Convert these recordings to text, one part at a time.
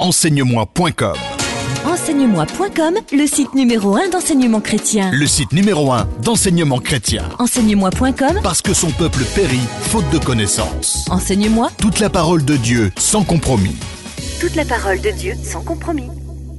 Enseigne-moi.com. Enseigne-moi.com, le site numéro 1 d'enseignement chrétien. Le site numéro 1 d'enseignement chrétien. Enseigne-moi.com, Parce que son peuple périt faute de connaissance. Enseigne-moi. Toute la parole de Dieu sans compromis. Toute la parole de Dieu sans compromis.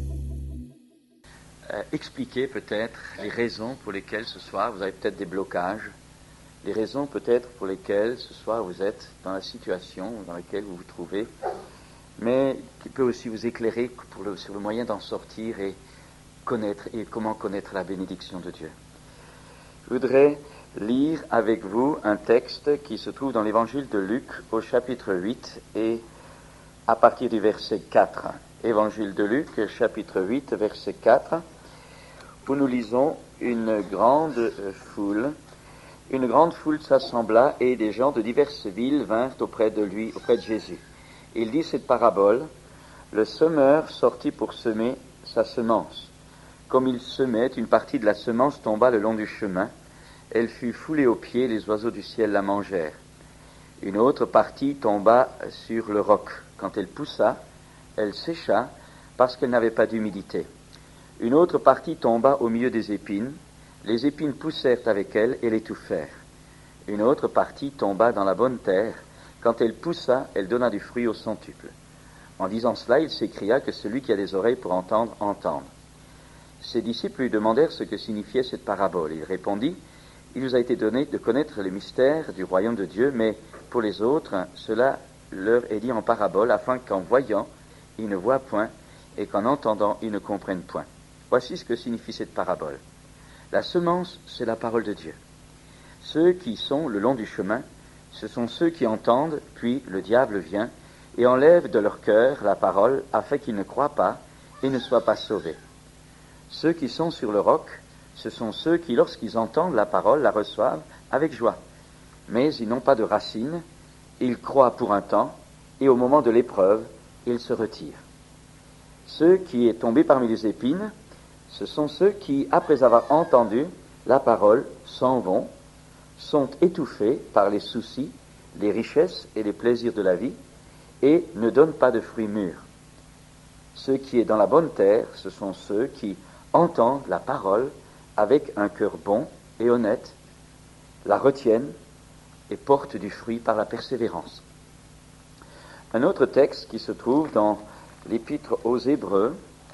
Expliquer peut-être les raisons pour lesquelles ce soir vous avez peut-être des blocages, les raisons peut-être pour lesquelles ce soir vous êtes dans la situation dans laquelle vous vous trouvez, mais qui peut aussi vous éclairer sur le moyen d'en sortir et comment connaître la bénédiction de Dieu. Je voudrais lire avec vous un texte qui se trouve dans l'évangile de Luc au chapitre 8 et à partir du verset 4. Évangile de Luc, chapitre 8, verset 4, où nous lisons une grande foule s'assembla et des gens de diverses villes vinrent auprès de Jésus. Il dit cette parabole: le semeur sortit pour semer sa semence. Comme il semait, une partie de la semence tomba le long du chemin. Elle fut foulée aux pieds, les oiseaux du ciel la mangèrent. Une autre partie tomba sur le roc. Quand elle poussa, elle sécha parce qu'elle n'avait pas d'humidité. Une autre partie tomba au milieu des épines. Les épines poussèrent avec elle et l'étouffèrent. Une autre partie tomba dans la bonne terre. Quand elle poussa, elle donna du fruit au centuple. En disant cela, il s'écria que celui qui a des oreilles pour entendre, entende. Ses disciples lui demandèrent ce que signifiait cette parabole. Il répondit: il nous a été donné de connaître les mystères du royaume de Dieu, mais pour les autres, cela leur est dit en parabole, afin qu'en voyant, ils ne voient point, et qu'en entendant, ils ne comprennent point. Voici ce que signifie cette parabole. La semence, c'est la parole de Dieu. Ceux qui sont le long du chemin, ce sont ceux qui entendent, puis le diable vient et enlève de leur cœur la parole, afin qu'ils ne croient pas et ne soient pas sauvés. Ceux qui sont sur le roc, ce sont ceux qui, lorsqu'ils entendent la parole, la reçoivent avec joie. Mais ils n'ont pas de racines, ils croient pour un temps, et au moment de l'épreuve, ils se retirent. Ceux qui est tombé parmi les épines, ce sont ceux qui, après avoir entendu la parole, s'en vont, sont étouffés par les soucis, les richesses et les plaisirs de la vie, et ne donnent pas de fruits mûrs. Ceux qui est dans la bonne terre, ce sont ceux qui entendent la parole avec un cœur bon et honnête, la retiennent et portent du fruit par la persévérance. Un autre texte qui se trouve dans l'Épître aux Hébreux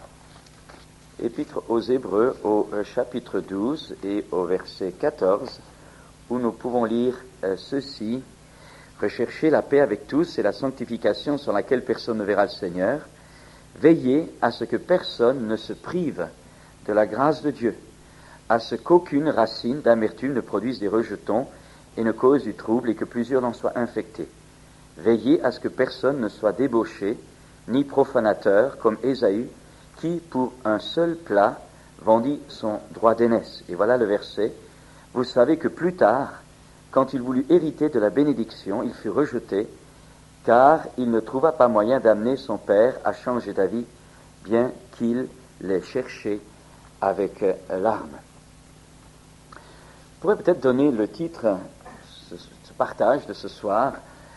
au chapitre 12 et au verset 14, où nous pouvons lire ceci: recherchez la paix avec tous et la sanctification sans laquelle personne ne verra le Seigneur. Veillez à ce que personne ne se prive de la grâce de Dieu, à ce qu'aucune racine d'amertume ne produise des rejetons et ne cause du trouble et que plusieurs n'en soient infectés. Veillez à ce que personne ne soit débauché, ni profanateur, comme Ésaü, qui, pour un seul plat, vendit son droit d'aînesse. Et voilà le verset. Vous savez que plus tard, quand il voulut hériter de la bénédiction, il fut rejeté, car il ne trouva pas moyen d'amener son père à changer d'avis, bien qu'il l'ait cherché avec larmes. Je pourrais peut-être donner le titre, ce partage de ce soir,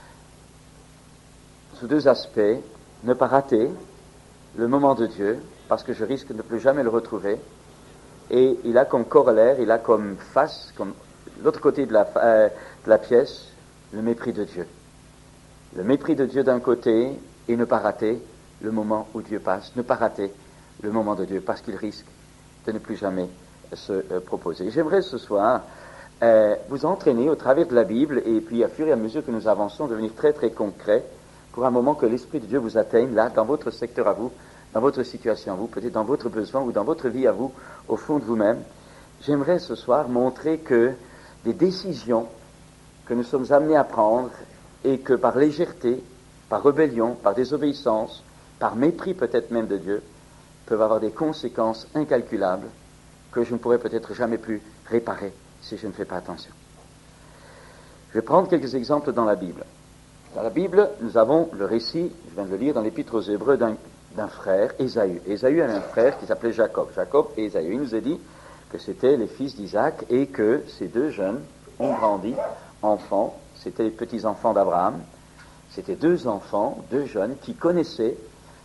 sous deux aspects: ne pas rater le moment de Dieu, parce que je risque de ne plus jamais le retrouver. Et il a comme corollaire, il a comme face, comme l'autre côté de la pièce, le mépris de Dieu. Le mépris de Dieu d'un côté, et ne pas rater le moment où Dieu passe, ne pas rater le moment de Dieu, parce qu'il risque de ne plus jamais se proposer. J'aimerais ce soir vous entraîner au travers de la Bible, et puis à fur et à mesure que nous avançons, devenir très très concret, pour un moment que l'Esprit de Dieu vous atteigne, là, dans votre secteur à vous, dans votre situation à vous, peut-être dans votre besoin ou dans votre vie à vous, au fond de vous-même. J'aimerais ce soir montrer que des décisions que nous sommes amenés à prendre et que par légèreté, par rébellion, par désobéissance, par mépris peut-être même de Dieu, peuvent avoir des conséquences incalculables que je ne pourrai peut-être jamais plus réparer si je ne fais pas attention. Je vais prendre quelques exemples dans la Bible. Dans la Bible, nous avons le récit, je viens de le lire dans l'Épître aux Hébreux, d'un frère, Ésaü. Ésaü avait un frère qui s'appelait Jacob. Jacob et Ésaü. Il nous a dit que c'étaient les fils d'Isaac et que ces deux jeunes ont grandi enfants. C'était les petits-enfants d'Abraham. C'était deux enfants, deux jeunes qui connaissaient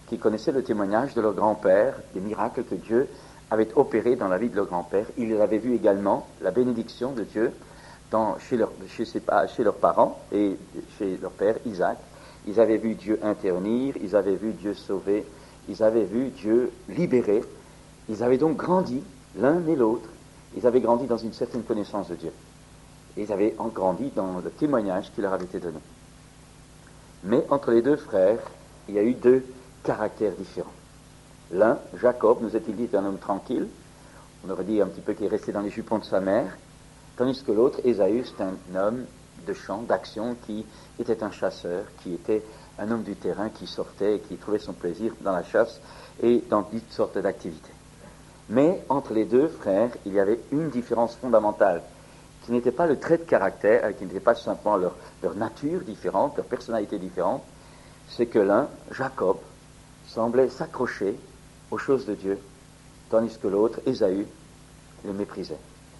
qui connaissaient le témoignage de leur grand-père, des miracles que Dieu avait opérés dans la vie de leur grand-père. Ils avaient vu également la bénédiction de Dieu chez leurs parents et chez leur père Isaac. Ils avaient vu Dieu intervenir, ils avaient vu Dieu sauver, ils avaient vu Dieu libérer. Ils avaient donc grandi, l'un et l'autre, ils avaient grandi dans une certaine connaissance de Dieu. Et ils avaient grandi dans le témoignage qui leur avait été donné. Mais entre les deux frères, il y a eu deux caractères différents. L'un, Jacob, nous est-il dit, est un homme tranquille, on aurait dit un petit peu qu'il est resté dans les jupons de sa mère, tandis que l'autre, Ésaü, c'est un homme de champ, d'action, qui était un chasseur, qui était un homme du terrain, qui sortait et qui trouvait son plaisir dans la chasse et dans toutes sortes d'activités. Mais entre les deux frères, il y avait une différence fondamentale, qui n'était pas le trait de caractère, qui n'était pas simplement leur nature différente, leur personnalité différente, c'est que l'un, Jacob, semblait s'accrocher aux choses de Dieu, tandis que l'autre, Ésaü, le méprisait.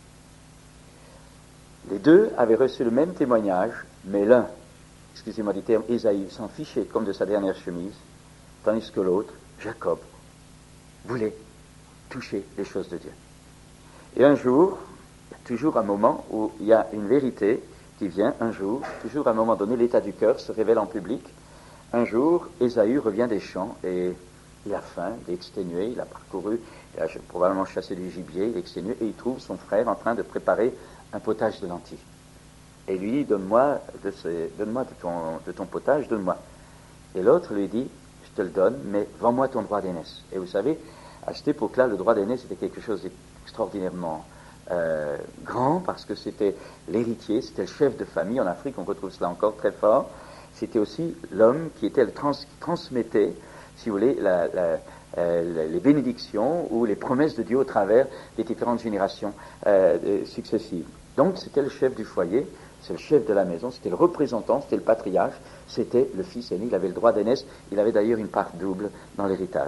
Les deux avaient reçu le même témoignage, mais l'un, excusez-moi du terme, Ésaü, s'en fichait comme de sa dernière chemise, tandis que l'autre, Jacob, voulait toucher les choses de Dieu. Et un jour, il y a toujours un moment où il y a une vérité qui vient, un jour, toujours à un moment donné, l'état du cœur se révèle en public. Un jour, Ésaü revient des champs et il a faim, il est exténué, il a parcouru, il a probablement chassé du gibier, il est exténué, et il trouve son frère en train de préparer un potage de lentilles. Et lui dit, donne-moi de ton potage, donne-moi. Et l'autre lui dit, je te le donne, mais vends-moi ton droit d'aînesse. Et vous savez, à cette époque-là, le droit d'aînesse était quelque chose d'extraordinairement grand, parce que c'était l'héritier, c'était le chef de famille. En Afrique, on retrouve cela encore très fort. C'était aussi l'homme qui transmettait, si vous voulez, les bénédictions ou les promesses de Dieu au travers des différentes générations successives. Donc, c'était le chef du foyer, c'est le chef de la maison, c'était le représentant, c'était le patriarche, c'était le fils aîné, il avait le droit d'aînesse, il avait d'ailleurs une part double dans l'héritage.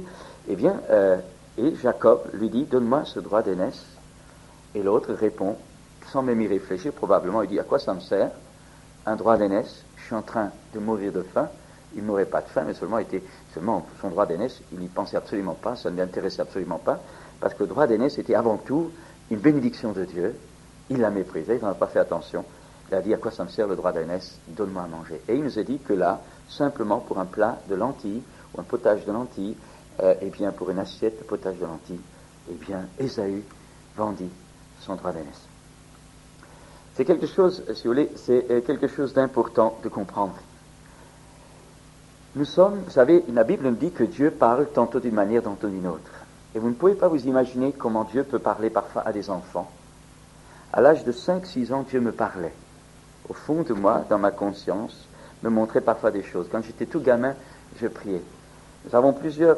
Et Jacob lui dit, donne-moi ce droit d'aînesse. Et l'autre répond, sans même y réfléchir, probablement, il dit, à quoi ça me sert, un droit d'aînesse, je suis en train de mourir de faim, il n'aurait pas de faim, mais seulement son droit d'aînesse, il n'y pensait absolument pas, ça ne l'intéressait absolument pas, parce que le droit d'aînesse était avant tout une bénédiction de Dieu. Il l'a méprisé, il n'en a pas fait attention. Il a dit, à quoi ça me sert le droit d'aînesse, donne-moi à manger. Et il nous a dit que là, simplement pour un plat de lentilles, ou un potage de lentilles, pour une assiette de potage de lentilles, Ésaü vendit son droit d'aînesse. C'est quelque chose, si vous voulez, c'est quelque chose d'important de comprendre. Vous savez, la Bible nous dit que Dieu parle tantôt d'une manière, tantôt d'une autre. Et vous ne pouvez pas vous imaginer comment Dieu peut parler parfois à des enfants. À l'âge de 5-6 ans, Dieu me parlait. Au fond de moi, dans ma conscience, me montrait parfois des choses. Quand j'étais tout gamin, je priais. Nous avons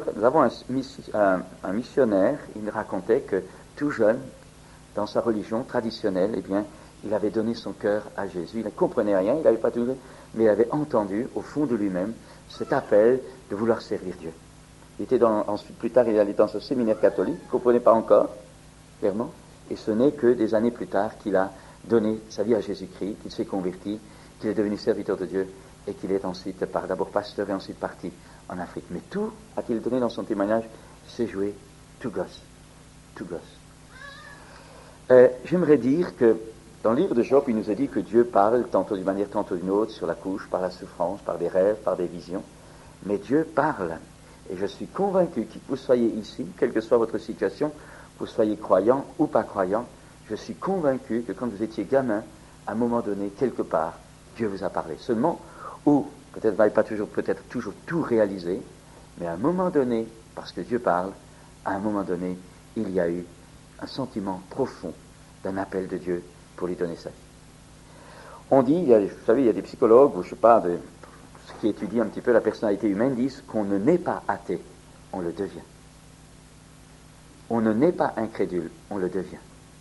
un missionnaire, il me racontait que tout jeune, dans sa religion traditionnelle, il avait donné son cœur à Jésus. Il ne comprenait rien, il n'avait pas tout, mais il avait entendu au fond de lui-même cet appel de vouloir servir Dieu. Ensuite, plus tard, il allait dans ce séminaire catholique, il ne comprenait pas encore, clairement, et ce n'est que des années plus tard qu'il a donné sa vie à Jésus-Christ, qu'il s'est converti, qu'il est devenu serviteur de Dieu, et qu'il est ensuite, d'abord pasteur et ensuite parti en Afrique. Mais tout, a-t-il donné dans son témoignage, s'est joué tout gosse. Tout gosse. J'aimerais dire que dans le livre de Job, il nous a dit que Dieu parle tantôt d'une manière, tantôt d'une autre, sur la couche, par la souffrance, par des rêves, par des visions. Mais Dieu parle. Et je suis convaincu que vous soyez ici, quelle que soit votre situation, que vous soyez croyant ou pas croyant, je suis convaincu que quand vous étiez gamin, à un moment donné, quelque part, Dieu vous a parlé. Seulement, ou peut-être vous n'avez pas toujours tout réalisé, mais à un moment donné, parce que Dieu parle, à un moment donné, il y a eu un sentiment profond d'un appel de Dieu pour lui donner sa vie. On dit, vous savez, il y a des psychologues, ou je sais pas, ceux qui étudient un petit peu la personnalité humaine, disent qu'on ne naît pas athée, on le devient. On ne naît pas incrédule, on le devient.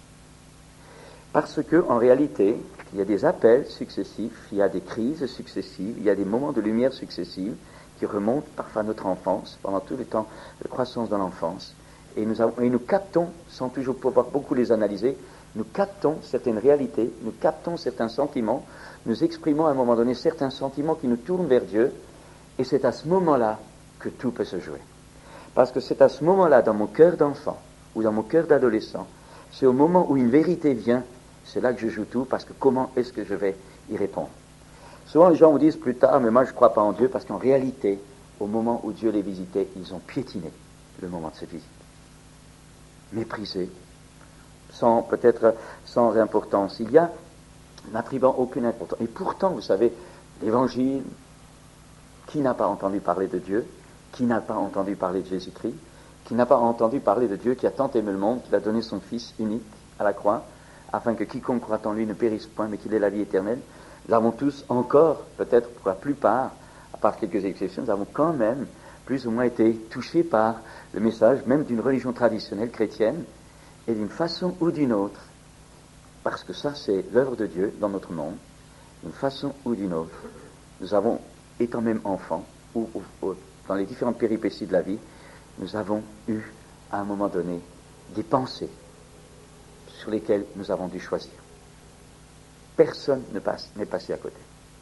Parce que, en réalité, il y a des appels successifs, il y a des crises successives, il y a des moments de lumière successifs qui remontent parfois à notre enfance, pendant tout le temps de croissance dans l'enfance. Et nous captons, sans toujours pouvoir beaucoup les analyser, nous captons certaines réalités, nous captons certains sentiments, nous exprimons à un moment donné certains sentiments qui nous tournent vers Dieu, et c'est à ce moment-là que tout peut se jouer. Parce que c'est à ce moment-là, dans mon cœur d'enfant, ou dans mon cœur d'adolescent, c'est au moment où une vérité vient, c'est là que je joue tout, parce que comment est-ce que je vais y répondre? Souvent les gens vous disent plus tard, mais moi je ne crois pas en Dieu, parce qu'en réalité, au moment où Dieu les visitait, ils ont piétiné le moment de cette visite. Méprisé, peut-être sans importance. Il y a, n'attribuant aucune importance. Et pourtant, vous savez, l'Évangile, qui n'a pas entendu parler de Dieu? Qui n'a pas entendu parler de Jésus-Christ? Qui n'a pas entendu parler de Dieu qui a tant aimé le monde, qu'il a donné son Fils unique à la croix, afin que quiconque croit en lui ne périsse point, mais qu'il ait la vie éternelle? Nous avons tous encore, peut-être pour la plupart, à part quelques exceptions, nous avons quand même plus ou moins été touchés par le message même d'une religion traditionnelle chrétienne, et d'une façon ou d'une autre, parce que ça c'est l'œuvre de Dieu dans notre monde, d'une façon ou d'une autre, nous avons, étant même enfants, ou dans les différentes péripéties de la vie, nous avons eu, à un moment donné, des pensées sur lesquelles nous avons dû choisir. Personne n'est passé à côté.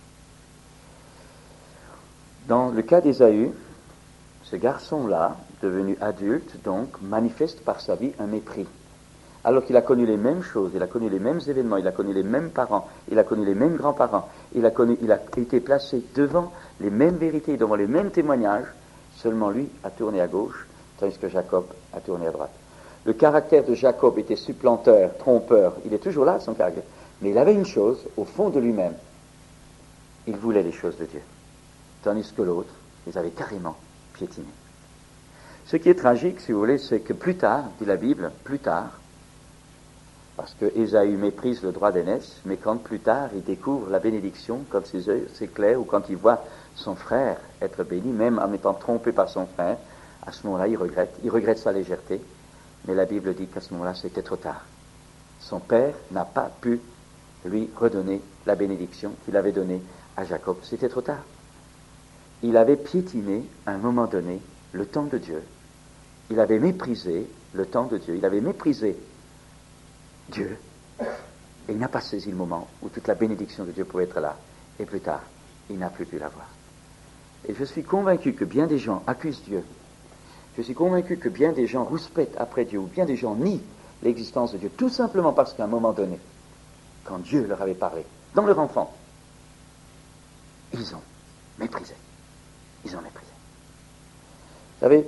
Dans le cas d'Ésaü, ce garçon-là, devenu adulte, donc, manifeste par sa vie un mépris. Alors qu'il a connu les mêmes choses, il a connu les mêmes événements, il a connu les mêmes parents, il a connu les mêmes grands-parents, il a été placé devant les mêmes vérités, devant les mêmes témoignages, seulement lui a tourné à gauche, tandis que Jacob a tourné à droite. Le caractère de Jacob était supplanteur, trompeur, il est toujours là, son caractère. Mais il avait une chose, au fond de lui-même, il voulait les choses de Dieu. Tandis que l'autre, les avait carrément piétinés. Ce qui est tragique, si vous voulez, c'est que plus tard, dit la Bible, plus tard, parce que Ésaü méprise le droit d'aînesse, mais quand plus tard il découvre la bénédiction, quand ses yeux s'éclairent, ou quand il voit son frère être béni, même en étant trompé par son frère, à ce moment-là il regrette sa légèreté, mais la Bible dit qu'à ce moment-là c'était trop tard. Son père n'a pas pu lui redonner la bénédiction qu'il avait donnée à Jacob, c'était trop tard. Il avait piétiné, à un moment donné, le temps de Dieu. Il avait méprisé le temps de Dieu. Il avait méprisé Dieu. Et il n'a pas saisi le moment où toute la bénédiction de Dieu pouvait être là. Et plus tard, il n'a plus pu la voir. Et je suis convaincu que bien des gens accusent Dieu. Je suis convaincu que bien des gens rouspètent après Dieu, ou bien des gens nient l'existence de Dieu, tout simplement parce qu'à un moment donné, quand Dieu leur avait parlé, dans leur enfance, ils ont méprisé. Ils ont méprisé. Vous savez,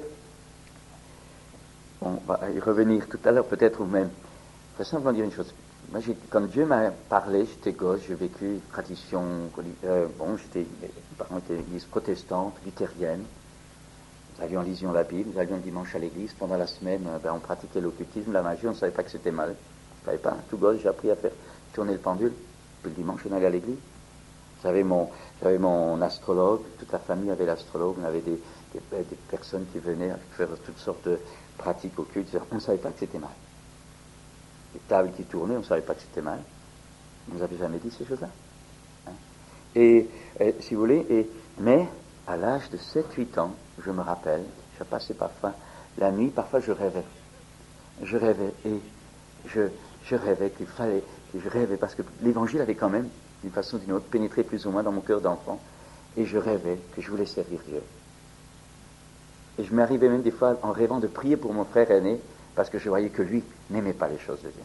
on va y revenir tout à l'heure, peut-être vous-même. Je vais simplement dire une chose. Moi, quand Dieu m'a parlé, j'étais gosse, j'ai vécu une tradition, mes parents étaient l'église protestante, luthérienne. Nous allions en lision la Bible, nous allions le dimanche à l'église. Pendant la semaine, on pratiquait l'occultisme, la magie, on ne savait pas que c'était mal. Je ne savais pas. Tout gosse, j'ai appris à faire tourner le pendule. Puis le dimanche, on allait à l'église. J'avais mon astrologue, toute la famille avait l'astrologue, on avait des personnes qui venaient faire toutes sortes de pratiques occultes. On ne savait pas que c'était mal. Les tables qui tournaient, on ne savait pas que c'était mal. On ne nous avait jamais dit ces choses-là. Hein? Et si vous voulez, mais à l'âge de 7-8 ans, je me rappelle, je passais parfois la nuit, parfois je rêvais. Je rêvais et je rêvais qu'il fallait, je rêvais parce que l'évangile avait quand même, d'une façon ou d'une autre, pénétré plus ou moins dans mon cœur d'enfant, et je rêvais que je voulais servir Dieu. Et je m'arrivais même des fois en rêvant de prier pour mon frère aîné, parce que je voyais que lui n'aimait pas les choses de Dieu.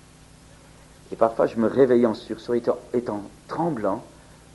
Et parfois je me réveillais en sursaut, étant tremblant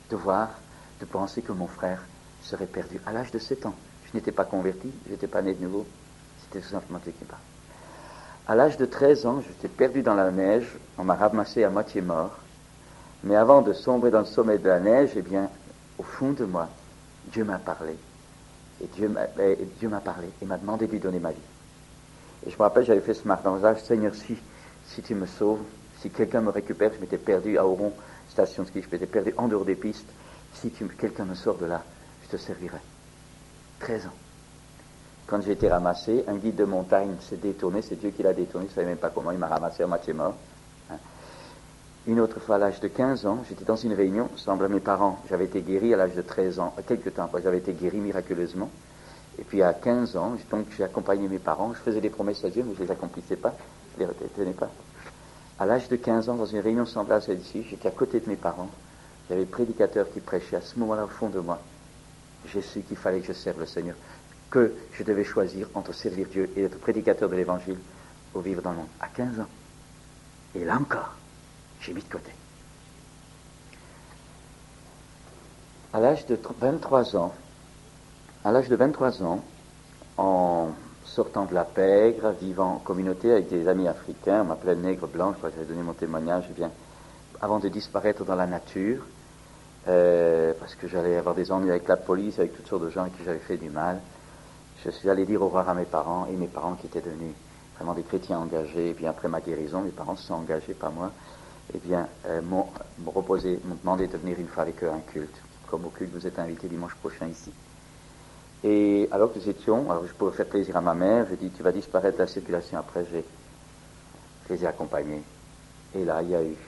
de penser que mon frère serait perdu. À l'âge de 7 ans, je n'étais pas converti, je n'étais pas né de nouveau, c'était tout simplement Dieu qui parle. À l'âge de 13 ans, j'étais perdu dans la neige, on m'a ramassé à moitié mort, mais avant de sombrer dans le sommet de la neige, eh bien, au fond de moi, Dieu m'a parlé. Et Dieu m'a parlé et m'a demandé de lui donner ma vie. Et je me rappelle, j'avais fait ce marquage, Seigneur, si tu me sauves, si quelqu'un me récupère, je m'étais perdu à Oron, station de ski, je m'étais perdu en dehors des pistes, si quelqu'un me sort de là, je te servirai. 13 ans. Quand j'ai été ramassé, un guide de montagne s'est détourné, c'est Dieu qui l'a détourné, je ne savais même pas comment, il m'a ramassé à moitié mort. Une autre fois, à l'âge de 15 ans, j'étais dans une réunion, semble à mes parents, j'avais été guéri à l'âge de 13 ans, quelques temps après, j'avais été guéri miraculeusement. Et puis à 15 ans, donc j'ai accompagné mes parents, je faisais des promesses à Dieu, mais je ne les accomplissais pas, je ne les retenais pas. À l'âge de 15 ans, dans une réunion semblable à celle-ci, j'étais à côté de mes parents, j'avais le prédicateur qui prêchait, à ce moment-là, au fond de moi, j'ai su qu'il fallait que je serve le Seigneur. que je devais choisir entre servir Dieu et être prédicateur de l'Évangile ou vivre dans le monde. À 15 ans. Et là encore, j'ai mis de côté. À l'âge de 23 ans, en sortant de la pègre, vivant en communauté avec des amis africains, on m'appelait le nègre blanc, je crois que j'avais donné mon témoignage, eh bien, avant de disparaître dans la nature, parce que j'allais avoir des ennuis avec la police, avec toutes sortes de gens à qui j'avais fait du mal, je suis allé dire au revoir à mes parents, et mes parents qui étaient devenus vraiment des chrétiens engagés, et bien après ma guérison, mes parents se sont engagés, pas moi, eh bien, m'ont demandé de venir une fois avec eux à un culte. Comme au culte, vous êtes invités dimanche prochain ici. Et alors que nous étions, alors je pourrais faire plaisir à ma mère, je dis tu vas disparaître de la circulation. Après, je les ai accompagnés. Et là, il y a eu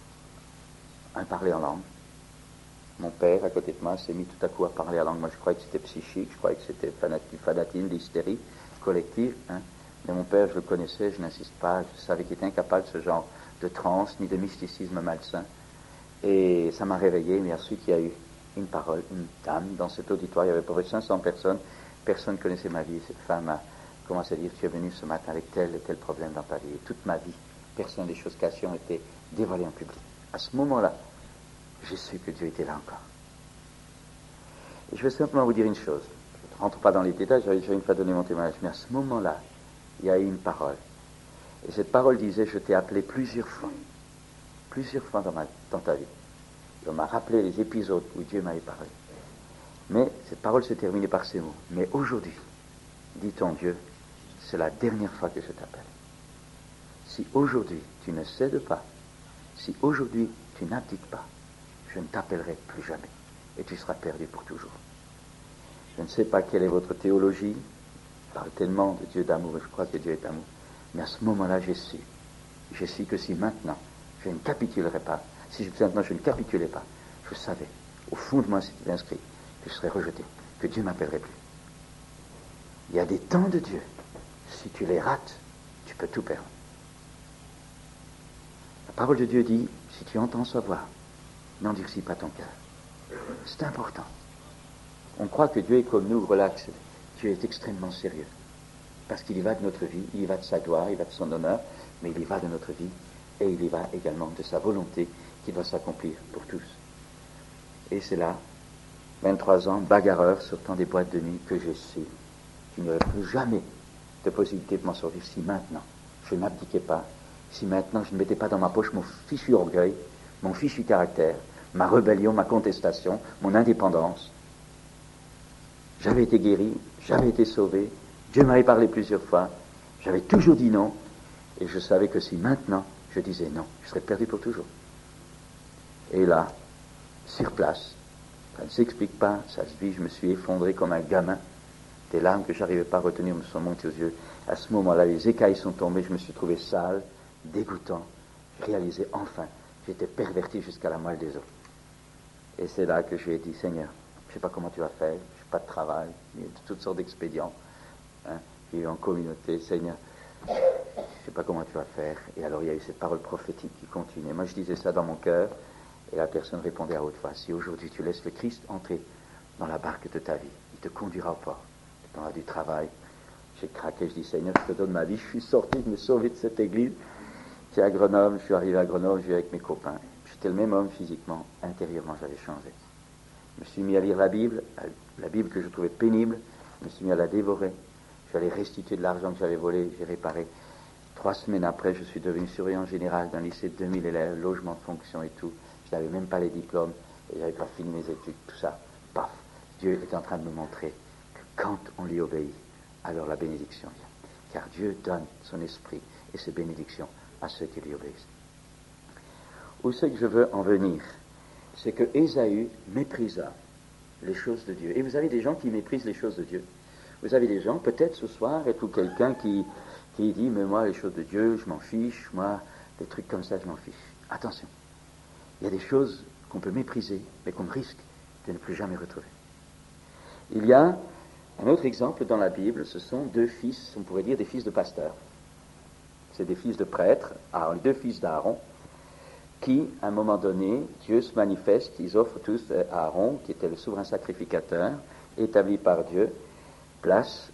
un parler en langue. Mon père, à côté de moi, s'est mis tout à coup à parler en langue. Moi, je croyais que c'était psychique, je croyais que c'était fanatisme, l'hystérie collective. Hein. Mais mon père, je le connaissais, je n'insiste pas, je savais qu'il était incapable de ce genre de transe, ni de mysticisme malsain. Et ça m'a réveillé, mais ensuite, il y a eu une parole, une dame, dans cet auditoire, il y avait à peu près 500 personnes, personne ne connaissait ma vie, cette femme a commencé à dire, tu es venu ce matin avec tel et tel problème dans ta vie, et toute ma vie, personne des choses cachées ont été dévoilées en public. À ce moment-là, j'ai su que Dieu était là encore. Et je vais simplement vous dire une chose, je ne rentre pas dans les détails, j'avais déjà une fois donné mon témoignage, mais à ce moment-là, il y a eu une parole, et cette parole disait, je t'ai appelé plusieurs fois dans ta vie. On m'a rappelé les épisodes où Dieu m'avait parlé. Mais cette parole se terminait par ces mots. Mais aujourd'hui, dit ton Dieu, c'est la dernière fois que je t'appelle. Si aujourd'hui tu ne cèdes pas, si aujourd'hui tu n'abdiques pas, je ne t'appellerai plus jamais. Et tu seras perdu pour toujours. Je ne sais pas quelle est votre théologie. Je parle tellement de Dieu d'amour, et je crois que Dieu est amour. Mais à ce moment-là, j'ai su que si maintenant je ne capitulerai pas, si maintenant je ne capitulais pas, je savais, au fond de moi c'était inscrit, que je serais rejeté, que Dieu ne m'appellerait plus. Il y a des temps de Dieu, si tu les rates, tu peux tout perdre. La parole de Dieu dit, si tu entends sa voix, n'endurcis pas ton cœur. C'est important. On croit que Dieu est comme nous, relax. Dieu est extrêmement sérieux. Parce qu'il y va de notre vie, il y va de sa gloire, il y va de son honneur, mais il y va de notre vie, et il y va également de sa volonté qui doit s'accomplir pour tous. Et c'est là, 23 ans, bagarreur, sortant des boîtes de nuit, que j'ai su qu'il n'y aurait plus jamais de possibilité de m'en sortir si maintenant je n'abdiquais pas, si maintenant je ne mettais pas dans ma poche mon fichu orgueil, mon fichu caractère, ma rébellion, ma contestation, mon indépendance. J'avais été guéri, j'avais été sauvé, Dieu m'avait parlé plusieurs fois, j'avais toujours dit non, et je savais que si maintenant je disais non, je serais perdu pour toujours. Et là, sur place, ça ne s'explique pas, ça se vit, je me suis effondré comme un gamin. Des larmes que je n'arrivais pas à retenir me sont montées aux yeux. À ce moment-là, les écailles sont tombées, je me suis trouvé sale, dégoûtant. J'ai réalisé enfin, j'étais perverti jusqu'à la moelle des os. Et c'est là que je lui ai dit, Seigneur, je ne sais pas comment tu vas faire, je n'ai pas de travail, il y a toutes sortes d'expédients. J'ai eu en communauté, Seigneur, je ne sais pas comment tu vas faire. Et alors il y a eu cette parole prophétique qui continuait. Moi je disais ça dans mon cœur, et la personne répondait à haute voix, si aujourd'hui tu laisses le Christ entrer dans la barque de ta vie, il te conduira au port, tu auras du travail. J'ai craqué, je dis Seigneur, je te donne ma vie, je suis sorti, je me suis sauvé de cette église. C'est à Grenoble, je suis arrivé à Grenoble, je vis avec mes copains. J'étais le même homme physiquement, intérieurement j'avais changé. Je me suis mis à lire la Bible que je trouvais pénible, je me suis mis à la dévorer. J'allais restituer de l'argent que j'avais volé, j'ai réparé. 3 semaines après, je suis devenu surveillant général d'un lycée de 2000 élèves, logement de fonction et tout. Je n'avais même pas les diplômes, et je n'avais pas fini mes études, tout ça. Paf, Dieu est en train de me montrer que quand on lui obéit, alors la bénédiction vient. Car Dieu donne son esprit et ses bénédictions à ceux qui lui obéissent. Où c'est que je veux en venir? C'est que Ésaü méprisa les choses de Dieu. Et vous avez des gens qui méprisent les choses de Dieu. Vous avez des gens, peut-être ce soir, et tout quelqu'un qui dit, mais moi, les choses de Dieu, je m'en fiche, moi, des trucs comme ça, je m'en fiche. Attention, il y a des choses qu'on peut mépriser, mais qu'on risque de ne plus jamais retrouver. Il y a un autre exemple dans la Bible, ce sont 2 fils, on pourrait dire des fils de pasteurs. C'est des fils de prêtres, 2 fils d'Aaron, qui, à un moment donné, Dieu se manifeste, ils offrent tous à Aaron, qui était le souverain sacrificateur, établi par Dieu, place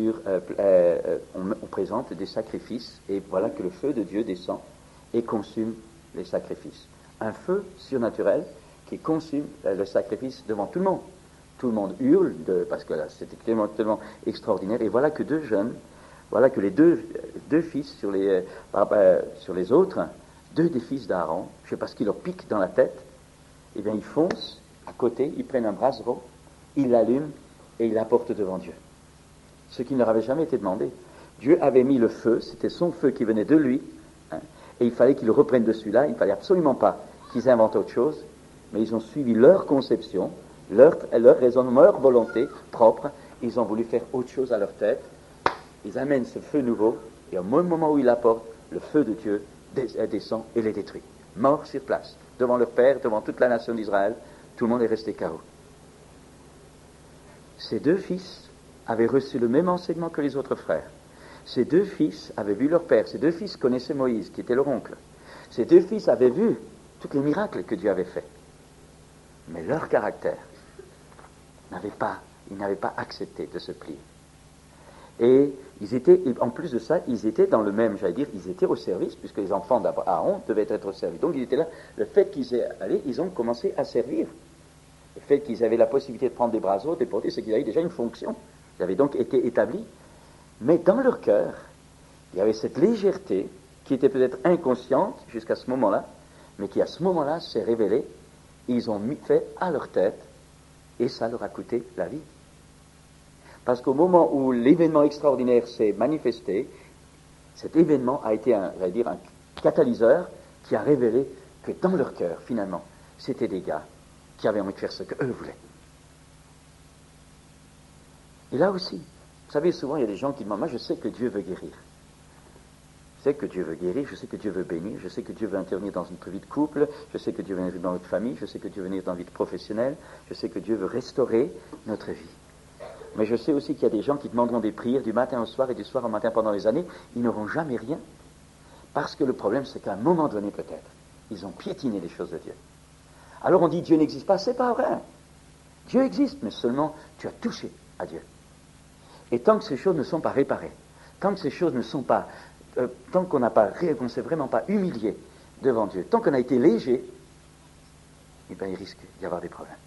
on présente des sacrifices, et voilà que le feu de Dieu descend et consume les sacrifices. Un feu surnaturel qui consume le sacrifice devant tout le monde. Tout le monde hurle, parce que là, c'était tellement extraordinaire. Et voilà que deux jeunes, voilà que les deux fils sur les autres, deux des fils d'Aaron, je ne sais pas ce qui leur pique dans la tête, eh bien ils foncent à côté, ils prennent un brasero, ils l'allument et ils l'apportent devant Dieu. Ce qui ne leur avait jamais été demandé. Dieu avait mis le feu, c'était son feu qui venait de lui, hein, et il fallait qu'ils reprennent de celui-là, il ne fallait absolument pas qu'ils inventent autre chose, mais ils ont suivi leur conception, leur raisonnement, leur volonté propre, ils ont voulu faire autre chose à leur tête, ils amènent ce feu nouveau, et au même moment où ils l'apportent, le feu de Dieu descend et les détruit. Morts sur place, devant leur père, devant toute la nation d'Israël, tout le monde est resté KO. Ces deux fils avaient reçu le même enseignement que les autres frères. Ces deux fils avaient vu leur père, ces deux fils connaissaient Moïse, qui était leur oncle. Ces deux fils avaient vu tous les miracles que Dieu avait faits. Mais leur caractère ils n'avaient pas accepté de se plier. Et en plus de ça, ils étaient dans le même, ils étaient au service, puisque les enfants d'Aaron devaient être au service. Donc ils étaient là. Le fait qu'ils aient allé, ils ont commencé à servir. Le fait qu'ils avaient la possibilité de prendre des braseaux, des porter, c'est qu'ils avaient déjà une fonction. Ils avaient donc été établis. Mais dans leur cœur, il y avait cette légèreté qui était peut-être inconsciente jusqu'à ce moment-là, mais qui à ce moment-là s'est révélée. Ils ont fait à leur tête, et ça leur a coûté la vie. Parce qu'au moment où l'événement extraordinaire s'est manifesté, cet événement a été un catalyseur qui a révélé que dans leur cœur, finalement, c'était des gars qui avaient envie de faire ce qu'eux voulaient. Et là aussi, vous savez, souvent il y a des gens qui demandent, moi je sais que Dieu veut guérir. Je sais que Dieu veut guérir, je sais que Dieu veut bénir, je sais que Dieu veut intervenir dans notre vie de couple, je sais que Dieu veut intervenir dans notre famille, je sais que Dieu veut venir dans notre vie professionnelle, je sais que Dieu veut restaurer notre vie. Mais je sais aussi qu'il y a des gens qui demanderont des prières du matin au soir et du soir au matin pendant des années, ils n'auront jamais rien. Parce que le problème, c'est qu'à un moment donné, peut-être, ils ont piétiné les choses de Dieu. Alors on dit Dieu n'existe pas, c'est pas vrai. Dieu existe, mais seulement tu as touché à Dieu. Et tant que ces choses ne sont pas réparées, tant que ces choses ne sont pas, tant qu'on ne s'est vraiment pas humilié devant Dieu, tant qu'on a été léger, eh bien il risque d'y avoir des problèmes.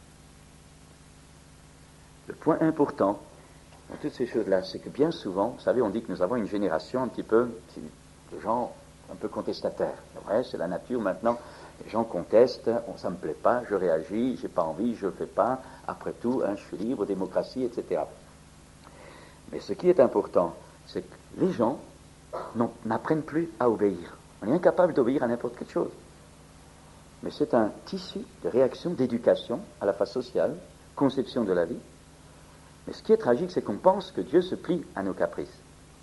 Le point important dans toutes ces choses-là, c'est que bien souvent, vous savez, on dit que nous avons une génération un petit peu de gens un peu contestataires. C'est vrai, c'est la nature maintenant. Les gens contestent, ça ne me plaît pas, je réagis, j'ai pas envie, je le fais pas. Après tout, je suis libre, démocratie, etc. Mais ce qui est important, c'est que les gens n'apprennent plus à obéir. On est incapable d'obéir à n'importe quelle chose. Mais c'est un tissu de réaction, d'éducation à la fois sociale, conception de la vie. Mais ce qui est tragique, c'est qu'on pense que Dieu se plie à nos caprices.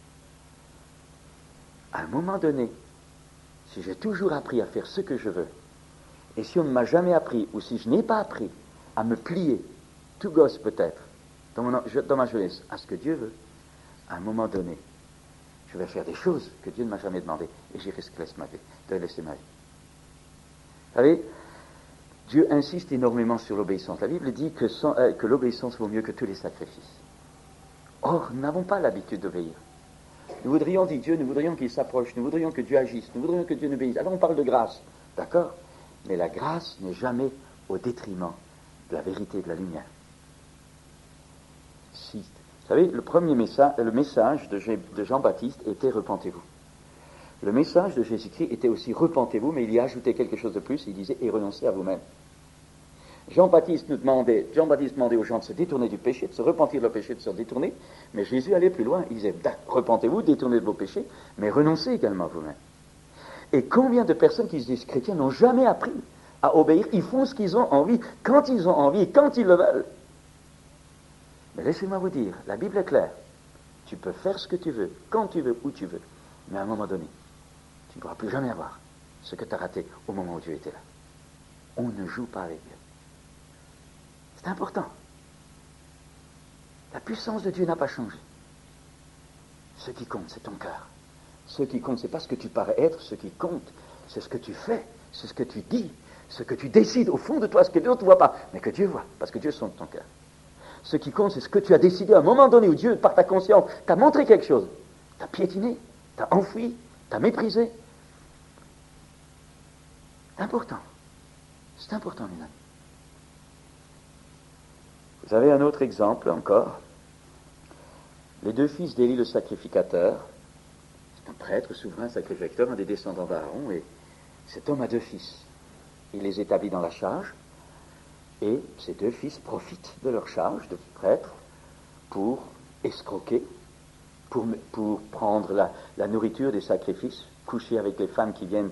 À un moment donné, si j'ai toujours appris à faire ce que je veux, et si on ne m'a jamais appris, ou si je n'ai pas appris à me plier, tout gosse peut-être, dans ma jeunesse, à ce que Dieu veut, à un moment donné, je vais faire des choses que Dieu ne m'a jamais demandées, et j'y risque de laisser ma vie. Vous savez, Dieu insiste énormément sur l'obéissance. La Bible dit que l'obéissance vaut mieux que tous les sacrifices. Or, nous n'avons pas l'habitude d'obéir. Nous voudrions, dit Dieu, nous voudrions qu'il s'approche, nous voudrions que Dieu agisse, nous voudrions que Dieu nous bénisse. Alors on parle de grâce, d'accord? Mais la grâce n'est jamais au détriment de la vérité et de la lumière. Si, vous savez, le message de Jean-Baptiste était « Repentez-vous ». Le message de Jésus-Christ était aussi « Repentez-vous », mais il y ajoutait quelque chose de plus, il disait « Et renoncez à vous-même ». Jean-Baptiste demandait aux gens de se détourner du péché, de se repentir de leur péché, de se détourner, mais Jésus allait plus loin, il disait « Repentez-vous, détournez de vos péchés, mais renoncez également à vous-même ». Et combien de personnes qui se disent chrétiens n'ont jamais appris à obéir, ils font ce qu'ils ont envie, quand ils ont envie, et quand ils le veulent. Mais laissez-moi vous dire, la Bible est claire, tu peux faire ce que tu veux, quand tu veux, où tu veux, mais à un moment donné, tu ne pourras plus jamais avoir ce que tu as raté au moment où Dieu était là. On ne joue pas avec Dieu. C'est important. La puissance de Dieu n'a pas changé. Ce qui compte, c'est ton cœur. Ce qui compte, c'est pas ce que tu parais être, ce qui compte, c'est ce que tu fais, c'est ce que tu dis, ce que tu décides au fond de toi, ce que d'autres ne voient pas, mais que Dieu voit, parce que Dieu sonde ton cœur. Ce qui compte, c'est ce que tu as décidé à un moment donné où Dieu, par ta conscience, t'a montré quelque chose. T'as piétiné, t'as enfoui, t'as méprisé. C'est important. C'est important, mes amis. Vous avez un autre exemple encore. Les 2 fils d'Élie le sacrificateur. C'est un prêtre, souverain, sacrificateur, un des descendants d'Aaron, et cet homme a 2 fils. Il les établit dans la charge, et ces 2 fils profitent de leur charge de prêtre pour escroquer, pour prendre la nourriture des sacrifices, coucher avec les femmes qui viennent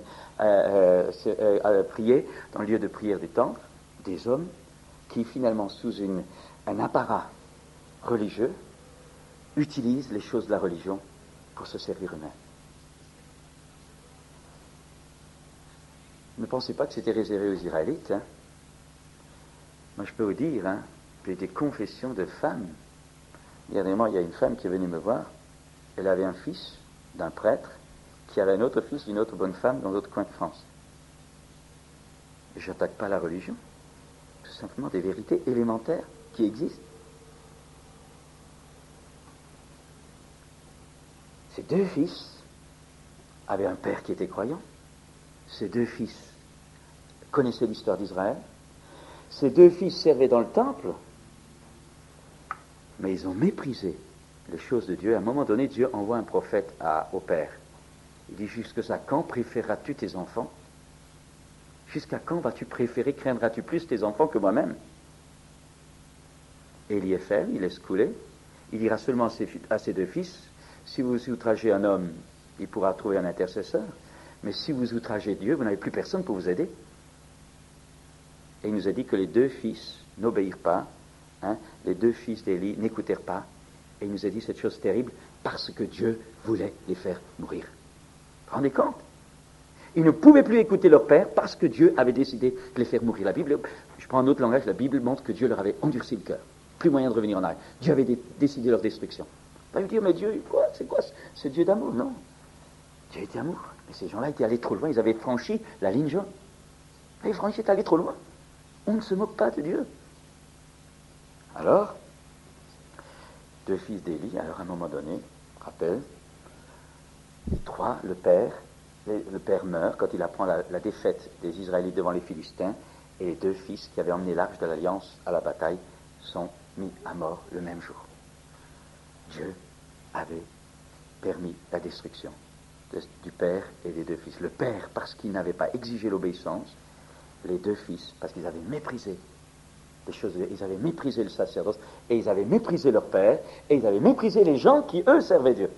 prier dans le lieu de prière du temple, des hommes qui finalement, sous un apparat religieux, utilisent les choses de la religion pour se servir eux-mêmes. Ne pensez pas que c'était réservé aux Israélites. Moi, je peux vous dire, j'ai des confessions de femmes. Dernièrement, il y a une femme qui est venue me voir. Elle avait un fils d'un prêtre qui avait un autre fils d'une autre bonne femme dans l'autre coin de France. Et je n'attaque pas la religion. Tout simplement des vérités élémentaires qui existent. Ces 2 fils avaient un père qui était croyant. Ces 2 fils connaissaient l'histoire d'Israël. Ces 2 fils servaient dans le temple, mais ils ont méprisé les choses de Dieu. À un moment donné, Dieu envoie un prophète au père. Il dit, jusqu'à quand préféreras-tu tes enfants? Jusqu'à quand vas-tu préférer, craindras-tu plus tes enfants que moi-même? Éliéphel, il laisse couler. Il dira seulement à ses 2 fils, si vous outragez un homme, il pourra trouver un intercesseur. Mais si vous outragez Dieu, vous n'avez plus personne pour vous aider. Et il nous a dit que les 2 fils n'obéirent pas, les 2 fils d'Élie n'écoutèrent pas. Et il nous a dit cette chose terrible, parce que Dieu voulait les faire mourir. Vous vous rendez compte? Ils ne pouvaient plus écouter leur père parce que Dieu avait décidé de les faire mourir. La Bible, je prends un autre langage, la Bible montre que Dieu leur avait endurci le cœur. Plus moyen de revenir en arrière. Dieu avait décidé leur destruction. On va lui dire, mais Dieu, c'est quoi ce Dieu d'amour? Non. Dieu était amour. Mais ces gens-là étaient allés trop loin, ils avaient franchi la ligne jaune. Ils étaient allés trop loin. On ne se moque pas de Dieu. Alors, 2 fils d'Élie, alors à un moment donné, rappelle, les 3, le père meurt quand il apprend la défaite des Israélites devant les Philistins, et les 2 fils qui avaient emmené l'arche de l'Alliance à la bataille sont mis à mort le même jour. Dieu avait permis la destruction du père et des 2 fils. Le père, parce qu'il n'avait pas exigé l'obéissance, les 2 fils, parce qu'ils avaient méprisé les choses, ils avaient méprisé le sacerdoce, et ils avaient méprisé leur père, et ils avaient méprisé les gens qui, eux, servaient Dieu.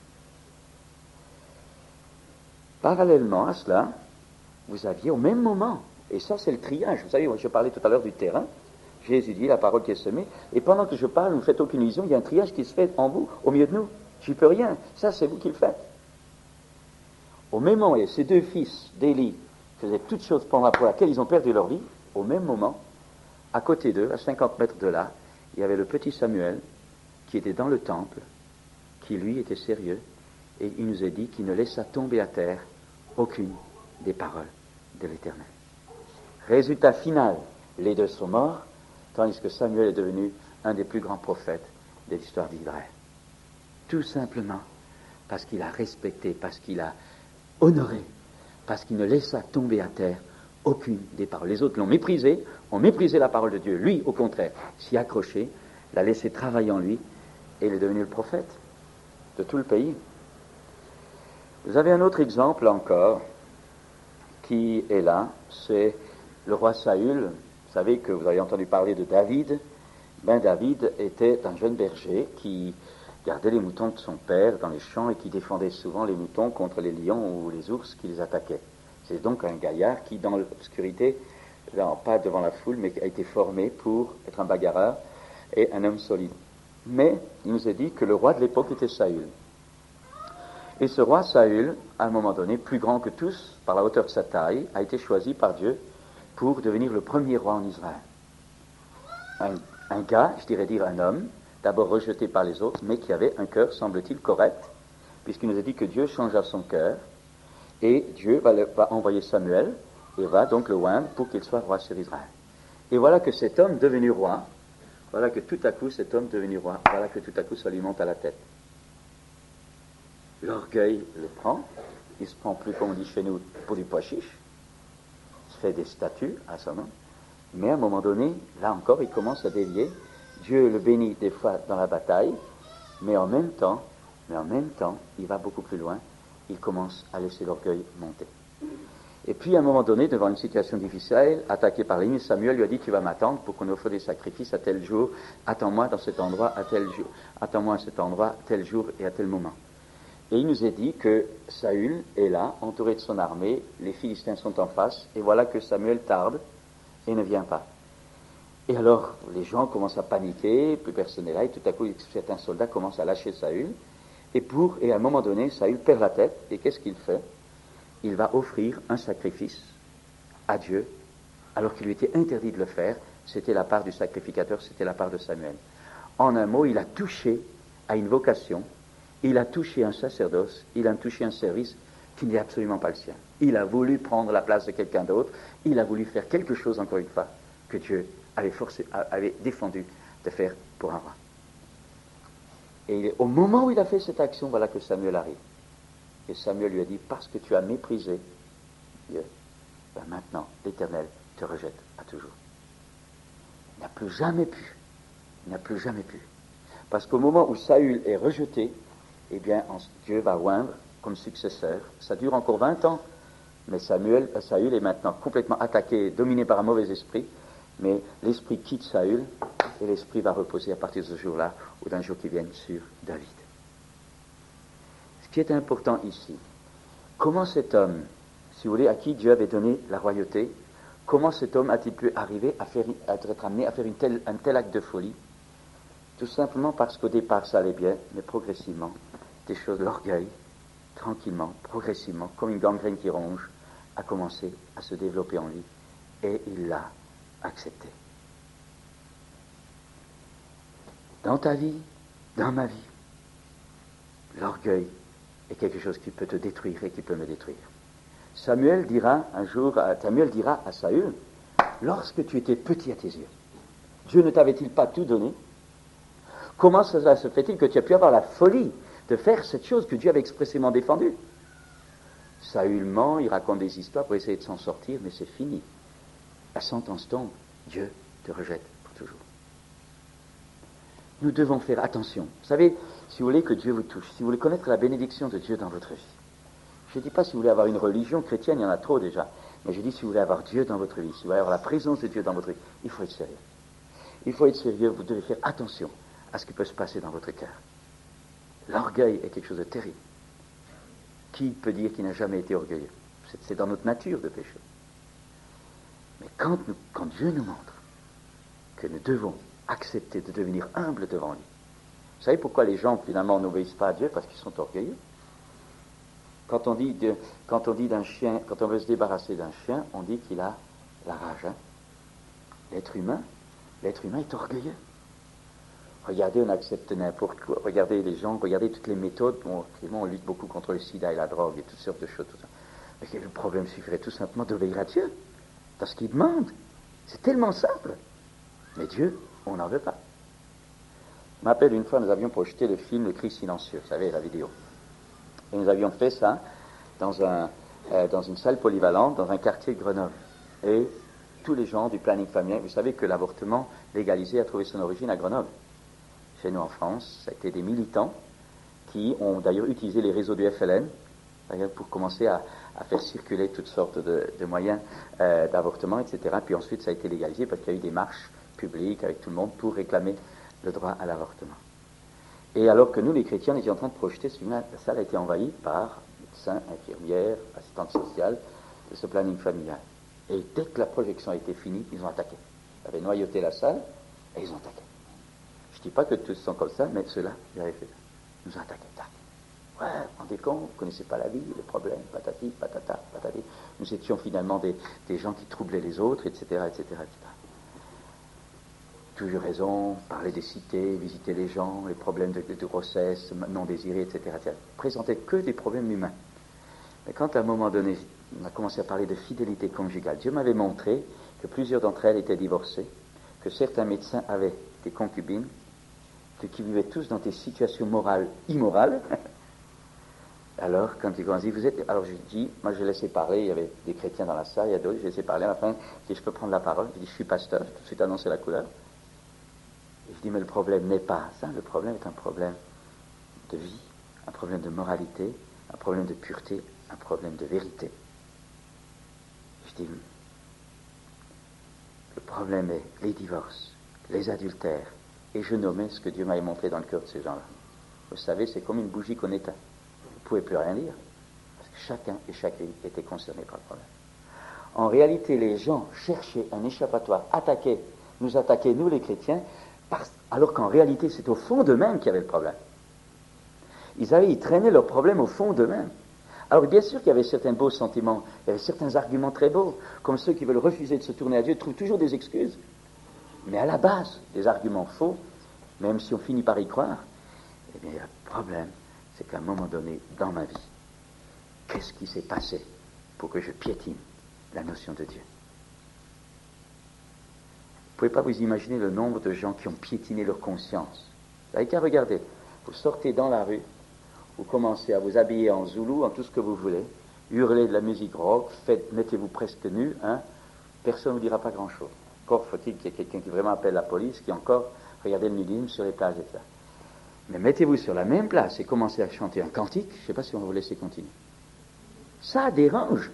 Parallèlement à cela, vous aviez au même moment, et ça c'est le triage, vous savez, je parlais tout à l'heure du terrain, Jésus dit, la parole qui est semée, et pendant que je parle, vous ne faites aucune illusion, il y a un triage qui se fait en vous, au milieu de nous. J'y peux rien, ça c'est vous qui le faites. Au même moment, et ces 2 fils d'Élie faisaient toutes choses pour laquelle ils ont perdu leur vie, au même moment, à côté d'eux, à 50 mètres de là, il y avait le petit Samuel qui était dans le temple, qui lui était sérieux, et il nous a dit qu'il ne laissa tomber à terre aucune des paroles de l'Éternel. Résultat final, les 2 sont morts, tandis que Samuel est devenu un des plus grands prophètes de l'histoire d'Israël. Tout simplement parce qu'il a respecté, parce qu'il a honoré, parce qu'il ne laissa tomber à terre aucune des paroles. Les autres l'ont méprisé, ont méprisé la parole de Dieu. Lui, au contraire, s'y accroché, l'a laissé travailler en lui, et il est devenu le prophète de tout le pays. Vous avez un autre exemple encore qui est là, c'est le roi Saül. Vous savez que vous avez entendu parler de David. David était un jeune berger qui gardait les moutons de son père dans les champs et qui défendait souvent les moutons contre les lions ou les ours qui les attaquaient. C'est donc un gaillard qui, dans l'obscurité, pas devant la foule, mais qui a été formé pour être un bagarreur et un homme solide. Mais il nous a dit que le roi de l'époque était Saül. Et ce roi Saül, à un moment donné, plus grand que tous, par la hauteur de sa taille, a été choisi par Dieu pour devenir le premier roi en Israël. Un gars, je dirais dire un homme, d'abord rejeté par les autres, mais qui avait un cœur, semble-t-il, correct, puisqu'il nous a dit que Dieu changea son cœur, et Dieu va envoyer Samuel, et va donc le oindre pour qu'il soit roi sur Israël. Et voilà que cet homme devenu roi voilà que tout à coup cet homme devenu roi, voilà que tout à coup ça lui monte à la tête. L'orgueil le prend, il se prend plus, comme on dit chez nous, pour du pois chiche, il se fait des statues à son nom, mais à un moment donné, là encore, il commence à dévier. Dieu le bénit des fois dans la bataille, mais en même temps, il va beaucoup plus loin, il commence à laisser l'orgueil monter. Et puis à un moment donné, devant une situation difficile, attaqué par l'ennemi, Samuel lui a dit, tu vas m'attendre pour qu'on offre des sacrifices à tel jour, attends-moi dans cet endroit à tel jour, attends-moi à cet endroit, tel jour et à tel moment. Et il nous est dit que Saül est là, entouré de son armée, les Philistins sont en face, et voilà que Samuel tarde et ne vient pas. Et alors, les gens commencent à paniquer, plus personne n'est là, et tout à coup, certains soldats commencent à lâcher Saül, et à un moment donné, Saül perd la tête, et qu'est-ce qu'il fait? Il va offrir un sacrifice à Dieu, alors qu'il lui était interdit de le faire. C'était la part du sacrificateur, c'était la part de Samuel. En un mot, il a touché à une vocation, il a touché un sacerdoce, il a touché un service qui n'est absolument pas le sien. Il a voulu prendre la place de quelqu'un d'autre, il a voulu faire quelque chose, encore une fois, que Dieu avait défendu de faire pour un roi. Et au moment où il a fait cette action, voilà que Samuel arrive. Et Samuel lui a dit, parce que tu as méprisé Dieu, ben maintenant l'Éternel te rejette à toujours. Il n'a plus jamais pu. Parce qu'au moment où Saül est rejeté, eh bien Dieu va oindre comme successeur. Ça dure encore 20 ans, mais Saül est maintenant complètement attaqué, dominé par un mauvais esprit, mais l'esprit quitte Saül, et l'esprit va reposer à partir de ce jour-là, ou d'un jour qui vient sur David. Ce qui est important ici, comment cet homme, si vous voulez, à qui Dieu avait donné la royauté, comment cet homme a-t-il pu arriver à être amené à faire un tel acte de folie? Tout simplement parce qu'au départ ça allait bien, mais progressivement, des choses, l'orgueil, tranquillement, progressivement, comme une gangrène qui ronge, a commencé à se développer en lui, et il l'a accepté. Dans ta vie, dans ma vie, l'orgueil est quelque chose qui peut te détruire et qui peut me détruire. Samuel dira à Saül, lorsque tu étais petit à tes yeux, Dieu ne t'avait-il pas tout donné? Comment cela se fait-il que tu as pu avoir la folie de faire cette chose que Dieu avait expressément défendue? Saül ment, il raconte des histoires pour essayer de s'en sortir, mais c'est fini. La sentence tombe, Dieu te rejette pour toujours. Nous devons faire attention. Vous savez, si vous voulez que Dieu vous touche, si vous voulez connaître la bénédiction de Dieu dans votre vie, je ne dis pas si vous voulez avoir une religion chrétienne, il y en a trop déjà, mais je dis si vous voulez avoir Dieu dans votre vie, si vous voulez avoir la présence de Dieu dans votre vie, il faut être sérieux. Il faut être sérieux, vous devez faire attention à ce qui peut se passer dans votre cœur. L'orgueil est quelque chose de terrible. Qui peut dire qu'il n'a jamais été orgueilleux? C'est dans notre nature de pécher. Mais quand Dieu nous montre que nous devons accepter de devenir humbles devant lui, vous savez pourquoi les gens finalement n'obéissent pas à Dieu? Parce qu'ils sont orgueilleux. Quand on dit d'un chien, quand on veut se débarrasser d'un chien, on dit qu'il a la rage. L'être humain est orgueilleux. Regardez, on accepte n'importe quoi. Regardez les gens, regardez toutes les méthodes. Bon, on lutte beaucoup contre le sida et la drogue et toutes sortes de choses. Tout ça. Mais le problème suffirait tout simplement d'obéir à Dieu dans ce qu'il demande. C'est tellement simple. Mais Dieu, on n'en veut pas. Je m'appelle une fois, nous avions projeté le film Le Cri silencieux, vous savez, la vidéo. Et nous avions fait ça dans une salle polyvalente, dans un quartier de Grenoble. Et tous les gens du planning familial, vous savez que l'avortement légalisé a trouvé son origine à Grenoble. Chez nous en France, ça a été des militants qui ont d'ailleurs utilisé les réseaux du FLN pour commencer à faire circuler toutes sortes de moyens d'avortement, etc. Puis ensuite, ça a été légalisé parce qu'il y a eu des marches publiques avec tout le monde pour réclamer le droit à l'avortement. Et alors que nous, les chrétiens, nous étions en train de projeter ce film-là, la salle a été envahie par médecins, infirmières, assistantes sociales de ce planning familial. Et dès que la projection a été finie, ils ont attaqué. Ils avaient noyauté la salle et ils ont attaqué. Je ne dis pas que tous sont comme ça, mais ceux-là, ils avaient fait ça. Ils nous ont attaqué. Ouais, vous vous rendez compte, vous ne connaissez pas la vie, les problèmes, patati, patata, patati. Nous étions finalement des gens qui troublaient les autres, etc., etc., etc. Toujours raison, parler des cités, visiter les gens, les problèmes de grossesse, non désirés, etc., etc. Présenter que des problèmes humains. Mais quand à un moment donné, on a commencé à parler de fidélité conjugale, Dieu m'avait montré que plusieurs d'entre elles étaient divorcées, que certains médecins avaient tes concubines, qui vivaient tous dans des situations morales immorales. Alors, quand ils ont dit, vous êtes... Alors, je dis, moi, j'ai laissé parler, il y avait des chrétiens dans la salle, il y a d'autres, j'ai laissé parler, à la fin, je dis, je peux prendre la parole? Je dis, je suis pasteur, j'ai tout de suite annoncé la couleur. Et je dis, mais le problème n'est pas ça, le problème est un problème de vie, un problème de moralité, un problème de pureté, un problème de vérité. Je dis, le problème est les divorces, les adultères, et je nommais ce que Dieu m'avait montré dans le cœur de ces gens-là. Vous savez, c'est comme une bougie qu'on éteint. Vous ne pouvez plus rien lire, parce que chacun et chacune était concerné par le problème. En réalité, les gens cherchaient un échappatoire, nous attaquaient, nous les chrétiens, alors qu'en réalité, c'est au fond d'eux-mêmes qu'il y avait le problème. Ils traînaient leurs problèmes au fond d'eux-mêmes. Alors bien sûr qu'il y avait certains beaux sentiments, il y avait certains arguments très beaux, comme ceux qui veulent refuser de se tourner à Dieu trouvent toujours des excuses. Mais à la base, des arguments faux, même si on finit par y croire, eh bien, le problème, c'est qu'à un moment donné, dans ma vie, qu'est-ce qui s'est passé pour que je piétine la notion de Dieu? Vous ne pouvez pas vous imaginer le nombre de gens qui ont piétiné leur conscience. Vous n'avez qu'à regarder. Vous sortez dans la rue, vous commencez à vous habiller en zoulou, en tout ce que vous voulez, hurlez de la musique rock, mettez-vous presque nu, personne ne vous dira pas grand-chose. Encore faut-il qu'il y ait quelqu'un qui vraiment appelle la police, qui encore regardez le nudisme sur les plages et ça. Mais mettez-vous sur la même place et commencez à chanter un cantique, je ne sais pas si on va vous laisser continuer. Ça dérange.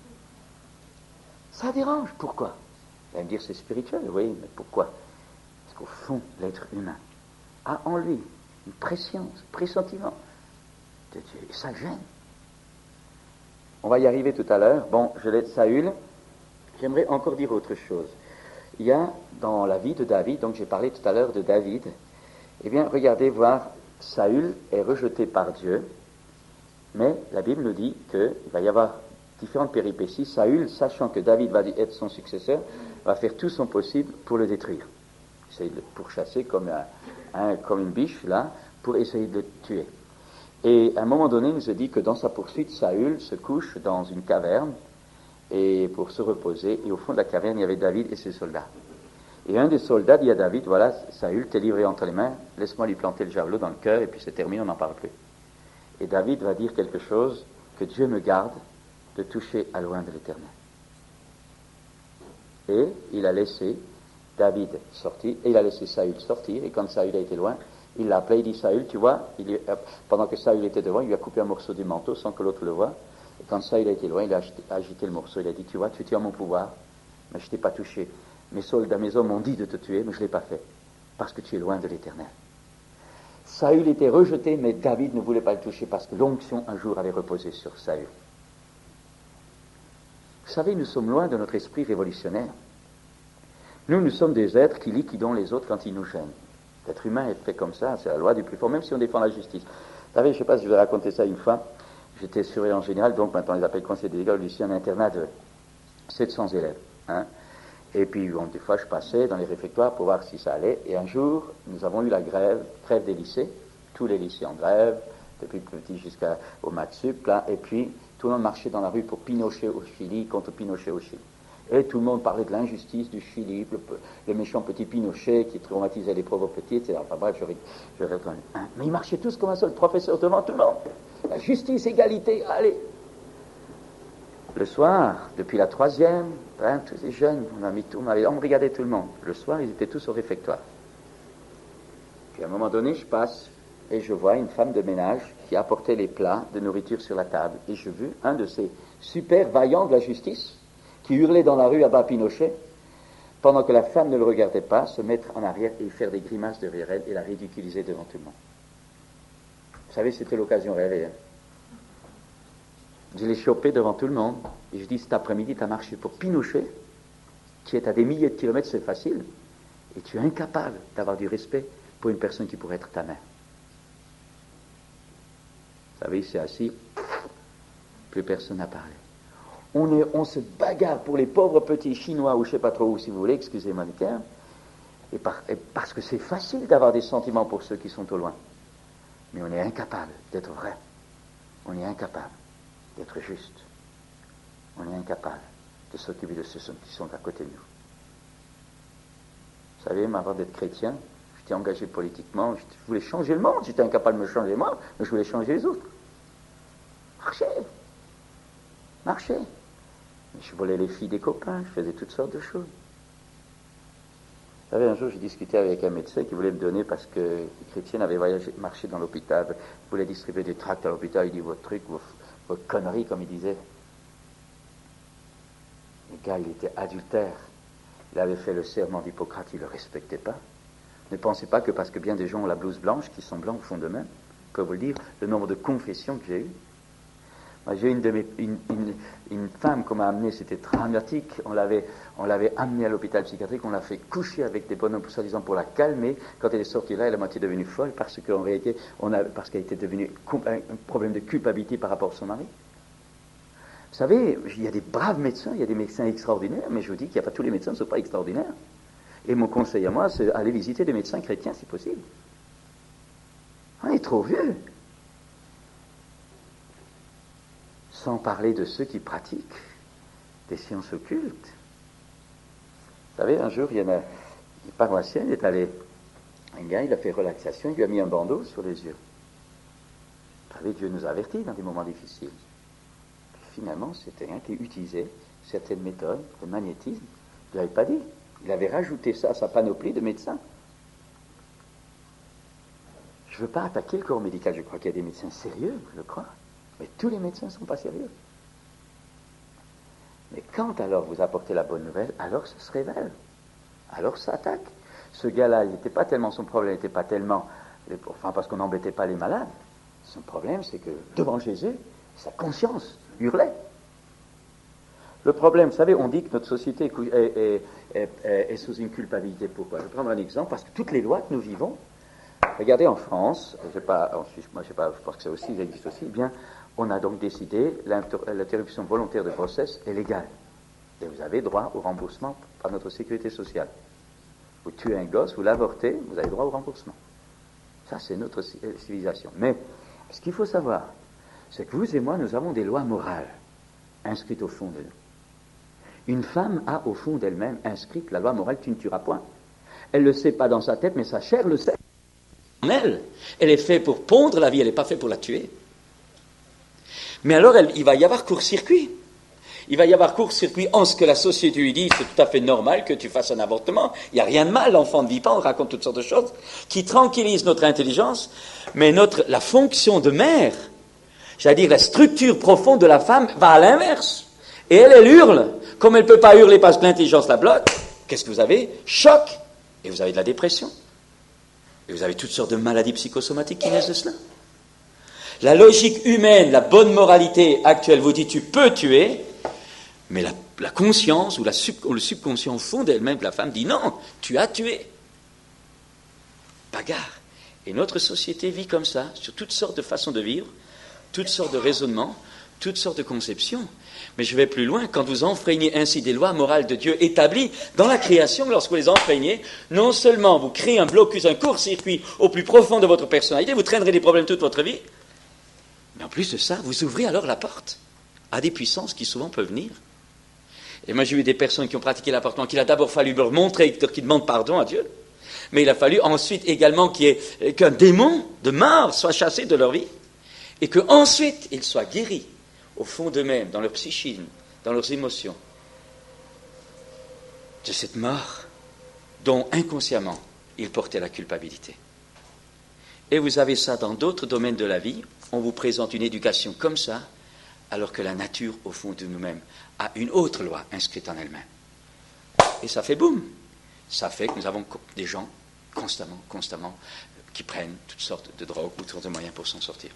Ça dérange. Pourquoi? Vous allez me dire c'est spirituel, oui, mais pourquoi? Parce qu'au fond, l'être humain a en lui une préscience, un pressentiment de Dieu, et ça gêne. On va y arriver tout à l'heure. Bon, je laisse Saül. J'aimerais encore dire autre chose. Il y a dans la vie de David, donc j'ai parlé tout à l'heure de David, eh bien, regardez voir, Saül est rejeté par Dieu, mais la Bible nous dit qu'il va y avoir différentes péripéties. Saül, sachant que David va être son successeur, va faire tout son possible pour le détruire. Essayer de le pourchasser comme une biche, là, pour essayer de le tuer. Et à un moment donné, il nous a dit que dans sa poursuite, Saül se couche dans une caverne et pour se reposer, et au fond de la caverne, il y avait David et ses soldats. Et un des soldats dit à David, voilà, Saül t'est livré entre les mains, laisse-moi lui planter le javelot dans le cœur, et puis c'est terminé, on n'en parle plus. Et David va dire quelque chose, que Dieu me garde de toucher à loin de l'Éternel. Et il a laissé David sortir, et il a laissé Saül sortir, et quand Saül a été loin, il l'a appelé, il dit, Saül, tu vois, pendant que Saül était devant, il lui a coupé un morceau du manteau sans que l'autre le voie, et quand Saül a été loin, il a agité le morceau, il a dit, tu vois, tu tiens mon pouvoir, mais je ne t'ai pas touché. Mes soldats, mes hommes ont dit de te tuer, mais je ne l'ai pas fait, parce que tu es loin de l'Éternel. Saül était rejeté, mais David ne voulait pas le toucher, parce que l'onction un jour avait reposé sur Saül. Vous savez, nous sommes loin de notre esprit révolutionnaire. Nous sommes des êtres qui liquidons les autres quand ils nous gênent. L'être humain est fait comme ça, c'est la loi du plus fort, même si on défend la justice. Vous savez, je ne sais pas si je vais raconter ça une fois, j'étais surveillant général, donc maintenant on les appelle conseillers d'école, ici un internat de 700 élèves. Et puis, bon, des fois, je passais dans les réfectoires pour voir si ça allait, et un jour, nous avons eu la grève des lycées, tous les lycées en grève, depuis le petit jusqu'au maths sup, là, et puis tout le monde marchait dans la rue pour Pinochet au Chili, contre Pinochet au Chili. Et tout le monde parlait de l'injustice du Chili, le méchant petit Pinochet qui traumatisait les pauvres petits, etc. Enfin bref, je retourne. Mais ils marchaient tous comme un seul professeur devant tout le monde. La justice, égalité, allez. Le soir, depuis la 3e, tous les jeunes, on regardait tout le monde. Le soir, ils étaient tous au réfectoire. Puis à un moment donné, je passe et je vois une femme de ménage qui apportait les plats de nourriture sur la table. Et je vis un de ces super vaillants de la justice qui hurlait dans la rue à bas Pinochet, pendant que la femme ne le regardait pas, se mettre en arrière et faire des grimaces derrière elle et la ridiculiser devant tout le monde. Vous savez, c'était l'occasion rêvée. Je l'ai chopé devant tout le monde, et je dis, cet après-midi, tu as marché pour Pinochet, qui est à des milliers de kilomètres, c'est facile, et tu es incapable d'avoir du respect pour une personne qui pourrait être ta mère. Vous savez, il s'est assis, plus personne n'a parlé. On se bagarre pour les pauvres petits Chinois, ou je ne sais pas trop où, si vous voulez, excusez-moi le terme, et parce que c'est facile d'avoir des sentiments pour ceux qui sont au loin. Mais on est incapable d'être vrai. On est incapable d'être juste. On est incapable de s'occuper de ceux qui sont à côté de nous. Vous savez, avant d'être chrétien, J'étais engagé politiquement, je voulais changer le monde, j'étais incapable de me changer moi, mais je voulais changer les autres. Marcher. Je volais les filles des copains, je faisais toutes sortes de choses. Vous savez, un jour, j'ai discuté avec un médecin qui voulait me donner, parce que les chrétiens avaient marché dans l'hôpital, il voulait distribuer des tracts à l'hôpital, il dit, votre truc, vos conneries, comme il disait. Le gars, il était adultère. Il avait fait le serment d'Hippocrate, il ne le respectait pas. Ne pensez pas que parce que bien des gens ont la blouse blanche, qui sont blancs au fond d'eux-mêmes, je peux vous le dire, le nombre de confessions que j'ai eues. Moi, j'ai une femme qu'on m'a amenée, c'était dramatique, on l'avait amenée à l'hôpital psychiatrique, on l'a fait coucher avec des bonhommes, soi-disant pour la calmer. Quand elle est sortie là, elle est à moitié devenue folle, parce qu'en réalité, parce qu'elle était devenue un problème de culpabilité par rapport à son mari. Vous savez, il y a des braves médecins, il y a des médecins extraordinaires, mais je vous dis qu'il n'y a pas tous les médecins ne sont pas extraordinaires. Et mon conseil à moi, c'est aller visiter des médecins chrétiens si possible. On est trop vieux. Sans parler de ceux qui pratiquent des sciences occultes. Vous savez, un jour, il y en a une paroissienne, il est allé, un gars, il a fait relaxation, il lui a mis un bandeau sur les yeux. Vous savez, Dieu nous avertit dans des moments difficiles. Puis finalement, c'était un qui utilisait certaines méthodes de magnétisme. Il ne l'avait pas dit. Il avait rajouté ça à sa panoplie de médecins. Je ne veux pas attaquer le corps médical, je crois qu'il y a des médecins sérieux, je le crois. Mais tous les médecins ne sont pas sérieux. Mais quand alors vous apportez la bonne nouvelle, alors ça se révèle. Alors ça attaque. Ce gars-là, il n'était pas tellement, son problème n'était pas tellement, parce qu'on n'embêtait pas les malades. Son problème, c'est que devant Jésus, sa conscience hurlait. Le problème, vous savez, on dit que notre société est sous une culpabilité. Pourquoi? Je vais prendre un exemple, parce que toutes les lois que nous vivons, regardez en France, en Suisse, moi je pense que ça aussi, il existe aussi, eh bien, on a donc décidé l'interruption volontaire de grossesse est légale. Et vous avez droit au remboursement par notre sécurité sociale. Vous tuez un gosse, vous l'avortez, vous avez droit au remboursement. Ça, c'est notre civilisation. Mais ce qu'il faut savoir, c'est que vous et moi, nous avons des lois morales inscrites au fond de nous. Une femme a au fond d'elle-même inscrite la loi morale, tu ne tueras point. Elle ne le sait pas dans sa tête, mais sa chair le sait. Elle est faite pour pondre la vie, elle n'est pas faite pour la tuer. Mais alors, il va y avoir court-circuit. Il va y avoir court-circuit en ce que la société lui dit, c'est tout à fait normal que tu fasses un avortement. Il n'y a rien de mal, l'enfant ne vit pas, on raconte toutes sortes de choses qui tranquillisent notre intelligence, mais la fonction de mère, c'est-à-dire la structure profonde de la femme, va à l'inverse. Et elle hurle. Comme elle ne peut pas hurler parce que l'intelligence la bloque, qu'est-ce que vous avez? Choc. Et vous avez de la dépression. Et vous avez toutes sortes de maladies psychosomatiques qui naissent de cela. La logique humaine, la bonne moralité actuelle vous dit tu peux tuer, mais la conscience ou le subconscient au fond d'elle-même de la femme dit non, tu as tué. Bagarre. Et notre société vit comme ça, sur toutes sortes de façons de vivre, toutes sortes de raisonnements, toutes sortes de conceptions. Mais je vais plus loin, quand vous enfreignez ainsi des lois morales de Dieu établies dans la création, lorsque vous les enfreignez, non seulement vous créez un blocus, un court-circuit au plus profond de votre personnalité, vous traînerez des problèmes toute votre vie, mais en plus de ça, vous ouvrez alors la porte à des puissances qui souvent peuvent venir. Et moi j'ai vu des personnes qui ont pratiqué l'avortement, qu'il a d'abord fallu leur montrer qu'ils demandent pardon à Dieu, mais il a fallu ensuite également qu'un démon de mort soit chassé de leur vie, et qu'ensuite ils soient guéris au fond d'eux-mêmes, dans leur psychisme, dans leurs émotions, de cette mort dont inconsciemment ils portaient la culpabilité. Et vous avez ça dans d'autres domaines de la vie. On vous présente une éducation comme ça, alors que la nature, au fond de nous-mêmes, a une autre loi inscrite en elle-même. Et ça fait boum. Ça fait que nous avons des gens constamment, qui prennent toutes sortes de drogues ou toutes sortes de moyens pour s'en sortir.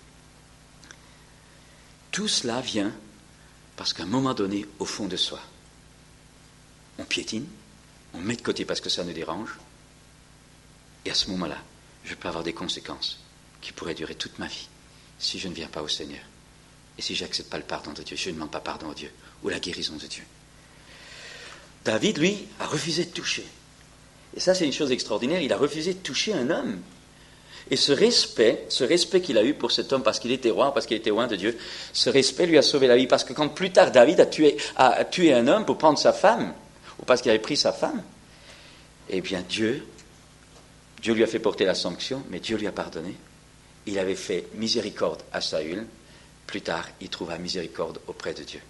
Tout cela vient parce qu'à un moment donné, au fond de soi, on piétine, on met de côté parce que ça nous dérange, et à ce moment-là, je peux avoir des conséquences qui pourraient durer toute ma vie si je ne viens pas au Seigneur. Et si je n'accepte pas le pardon de Dieu, je ne demande pas pardon à Dieu, ou la guérison de Dieu. David, lui, a refusé de toucher. Et ça, c'est une chose extraordinaire, il a refusé de toucher un homme. Et ce respect qu'il a eu pour cet homme, parce qu'il était roi, parce qu'il était loin de Dieu, ce respect lui a sauvé la vie. Parce que quand plus tard David a tué un homme pour prendre sa femme, ou parce qu'il avait pris sa femme, eh bien Dieu Dieu lui a fait porter la sanction, mais Dieu lui a pardonné. Il avait fait miséricorde à Saül. Plus tard, il trouva miséricorde auprès de Dieu.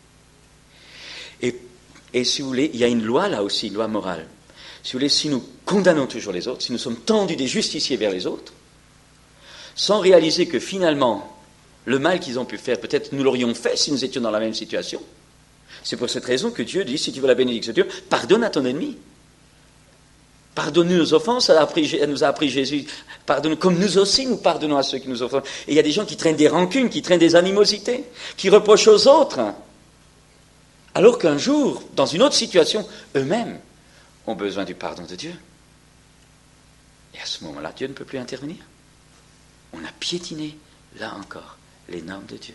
Et si vous voulez, il y a une loi là aussi, une loi morale. Si vous voulez, si nous condamnons toujours les autres, si nous sommes tendus des justiciers vers les autres, sans réaliser que finalement, le mal qu'ils ont pu faire, peut-être nous l'aurions fait si nous étions dans la même situation. C'est pour cette raison que Dieu dit, si tu veux la bénédiction de Dieu, pardonne à ton ennemi. Pardonne-nous nos offenses, elle nous a appris Jésus, pardonne comme nous aussi nous pardonnons à ceux qui nous offensent. Et il y a des gens qui traînent des rancunes, qui traînent des animosités, qui reprochent aux autres, alors qu'un jour, dans une autre situation, eux-mêmes ont besoin du pardon de Dieu. Et à ce moment-là, Dieu ne peut plus intervenir. On a piétiné, là encore, les normes de Dieu.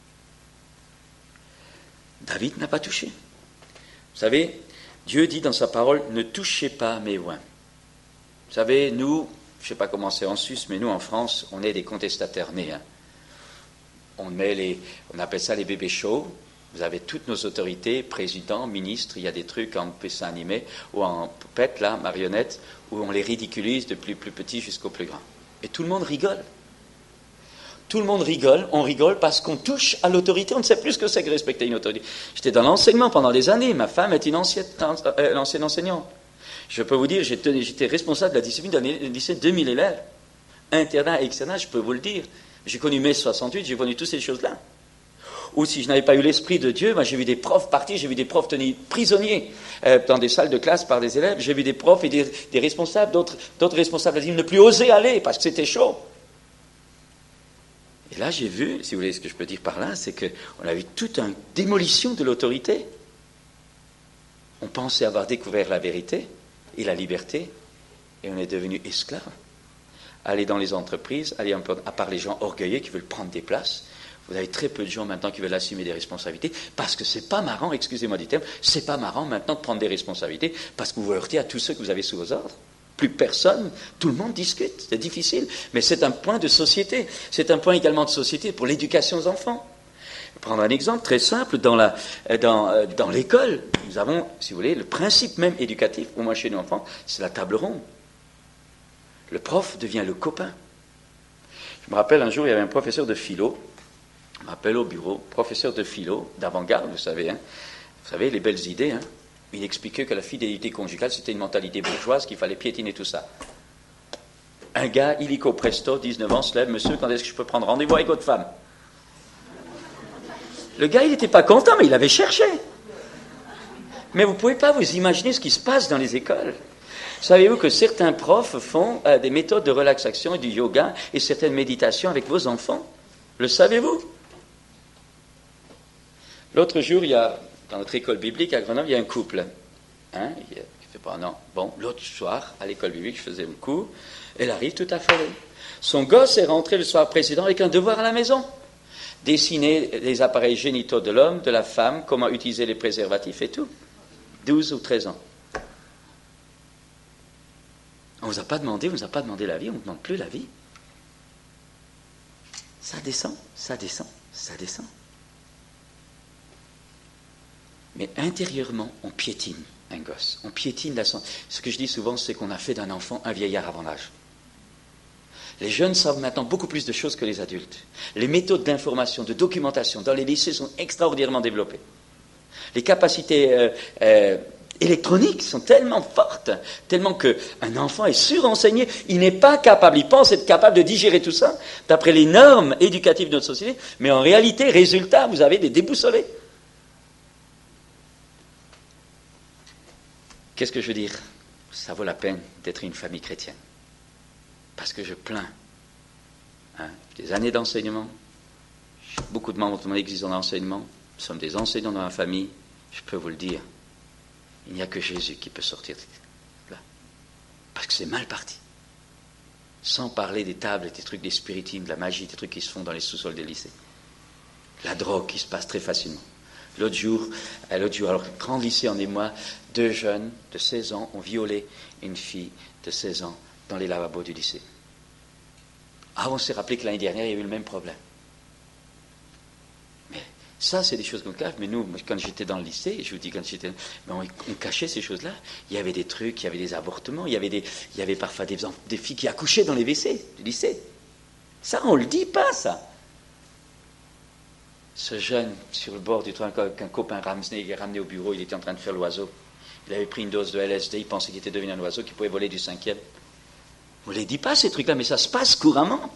David n'a pas touché. Vous savez, Dieu dit dans sa parole, ne touchez pas mes oins. Vous savez, nous, je ne sais pas comment c'est en Suisse, mais nous, en France, on est des contestataires nés. Hein. On appelle ça les bébés chauds. Vous avez toutes nos autorités, présidents, ministres, il y a des trucs en dessin animé ou en poupette, là, marionnettes, où on les ridiculise depuis le plus petit jusqu'au plus grand. Et tout le monde rigole. Tout le monde rigole, on rigole parce qu'on touche à l'autorité, on ne sait plus ce que c'est que respecter une autorité. J'étais dans l'enseignement pendant des années, ma femme est une ancienne enseignante. Je peux vous dire, j'étais responsable de la discipline d'un lycée de 2000 élèves, internat et externat, je peux vous le dire. J'ai connu mai 68, j'ai connu toutes ces choses-là. Ou si je n'avais pas eu l'Esprit de Dieu, j'ai vu des profs partir, j'ai vu des profs tenus prisonniers dans des salles de classe par des élèves, j'ai vu des profs et des responsables, d'autres responsables ne plus oser aller parce que c'était chaud. Et là, j'ai vu, si vous voulez, ce que je peux dire par là, c'est qu'on a vu toute une démolition de l'autorité. On pensait avoir découvert la vérité et la liberté, et on est devenu esclave. Aller dans les entreprises, aller à part les gens orgueilleux qui veulent prendre des places. Vous avez très peu de gens maintenant qui veulent assumer des responsabilités, parce que c'est pas marrant, excusez-moi du terme, c'est pas marrant maintenant de prendre des responsabilités, parce que vous vous heurtez à tous ceux que vous avez sous vos ordres. Plus personne, tout le monde discute, c'est difficile, mais c'est un point de société, c'est un point également de société pour l'éducation aux enfants. Prendre un exemple très simple, dans l'école, nous avons, si vous voulez, le principe même éducatif, au moins chez nos enfants, c'est la table ronde. Le prof devient le copain. Je me rappelle un jour, il y avait un professeur de philo, je m'appelle au bureau, professeur de philo, d'avant-garde, vous savez, les belles idées, hein. Il expliquait que la fidélité conjugale, c'était une mentalité bourgeoise, qu'il fallait piétiner tout ça. Un gars, illico presto, 19 ans, se lève, monsieur, quand est-ce que je peux prendre rendez-vous avec votre femme? Le gars, il n'était pas content, mais il avait cherché. Mais vous ne pouvez pas vous imaginer ce qui se passe dans les écoles. Savez-vous que certains profs font des méthodes de relaxation et du yoga et certaines méditations avec vos enfants? Le savez-vous? L'autre jour, dans notre école biblique à Grenoble, il y a un couple. Qui fait pas non. Bon, l'autre soir, à l'école biblique, je faisais mon cours, elle arrive tout affolée. Son gosse est rentré le soir précédent avec un devoir à la maison. Dessiner les appareils génitaux de l'homme, de la femme, comment utiliser les préservatifs et tout. 12 ou 13 ans. On ne vous a pas demandé la vie, on ne demande plus la vie. Ça descend, ça descend, ça descend. Mais intérieurement, on piétine un gosse. On piétine la santé. Ce que je dis souvent, c'est qu'on a fait d'un enfant un vieillard avant l'âge. Les jeunes savent maintenant beaucoup plus de choses que les adultes. Les méthodes d'information, de documentation dans les lycées sont extraordinairement développées. Les capacités électroniques sont tellement fortes, tellement qu'un enfant est surenseigné. Il n'est pas capable, il pense être capable de digérer tout ça d'après les normes éducatives de notre société, mais en réalité, résultat, vous avez des déboussolés. Qu'est-ce que je veux dire? Ça vaut la peine d'être une famille chrétienne. Parce que je plains. Des années d'enseignement. Beaucoup de membres de mon église en enseignement. Nous sommes des enseignants dans la famille. Je peux vous le dire. Il n'y a que Jésus qui peut sortir de là. Parce que c'est mal parti. Sans parler des tables, des trucs, des spiritismes, de la magie, des trucs qui se font dans les sous-sols des lycées. La drogue qui se passe très facilement. L'autre jour, alors, grand lycée en émoi, 2 jeunes de 16 ans ont violé une fille de 16 ans dans les lavabos du lycée. On s'est rappelé que l'année dernière, il y a eu le même problème. Mais Ça, c'est des choses qu'on cache, mais nous, quand j'étais dans le lycée, on cachait ces choses-là. Il y avait des trucs, il y avait des avortements, il y avait parfois des filles qui accouchaient dans les WC du lycée. Ça, on le dit pas, ça. Ce jeune, sur le bord du train, qu'un copain ramené au bureau, il était en train de faire l'oiseau. Il avait pris une dose de LSD, il pensait qu'il était devenu un oiseau qui pouvait voler du 5e. On ne les dit pas, ces trucs-là, mais ça se passe couramment.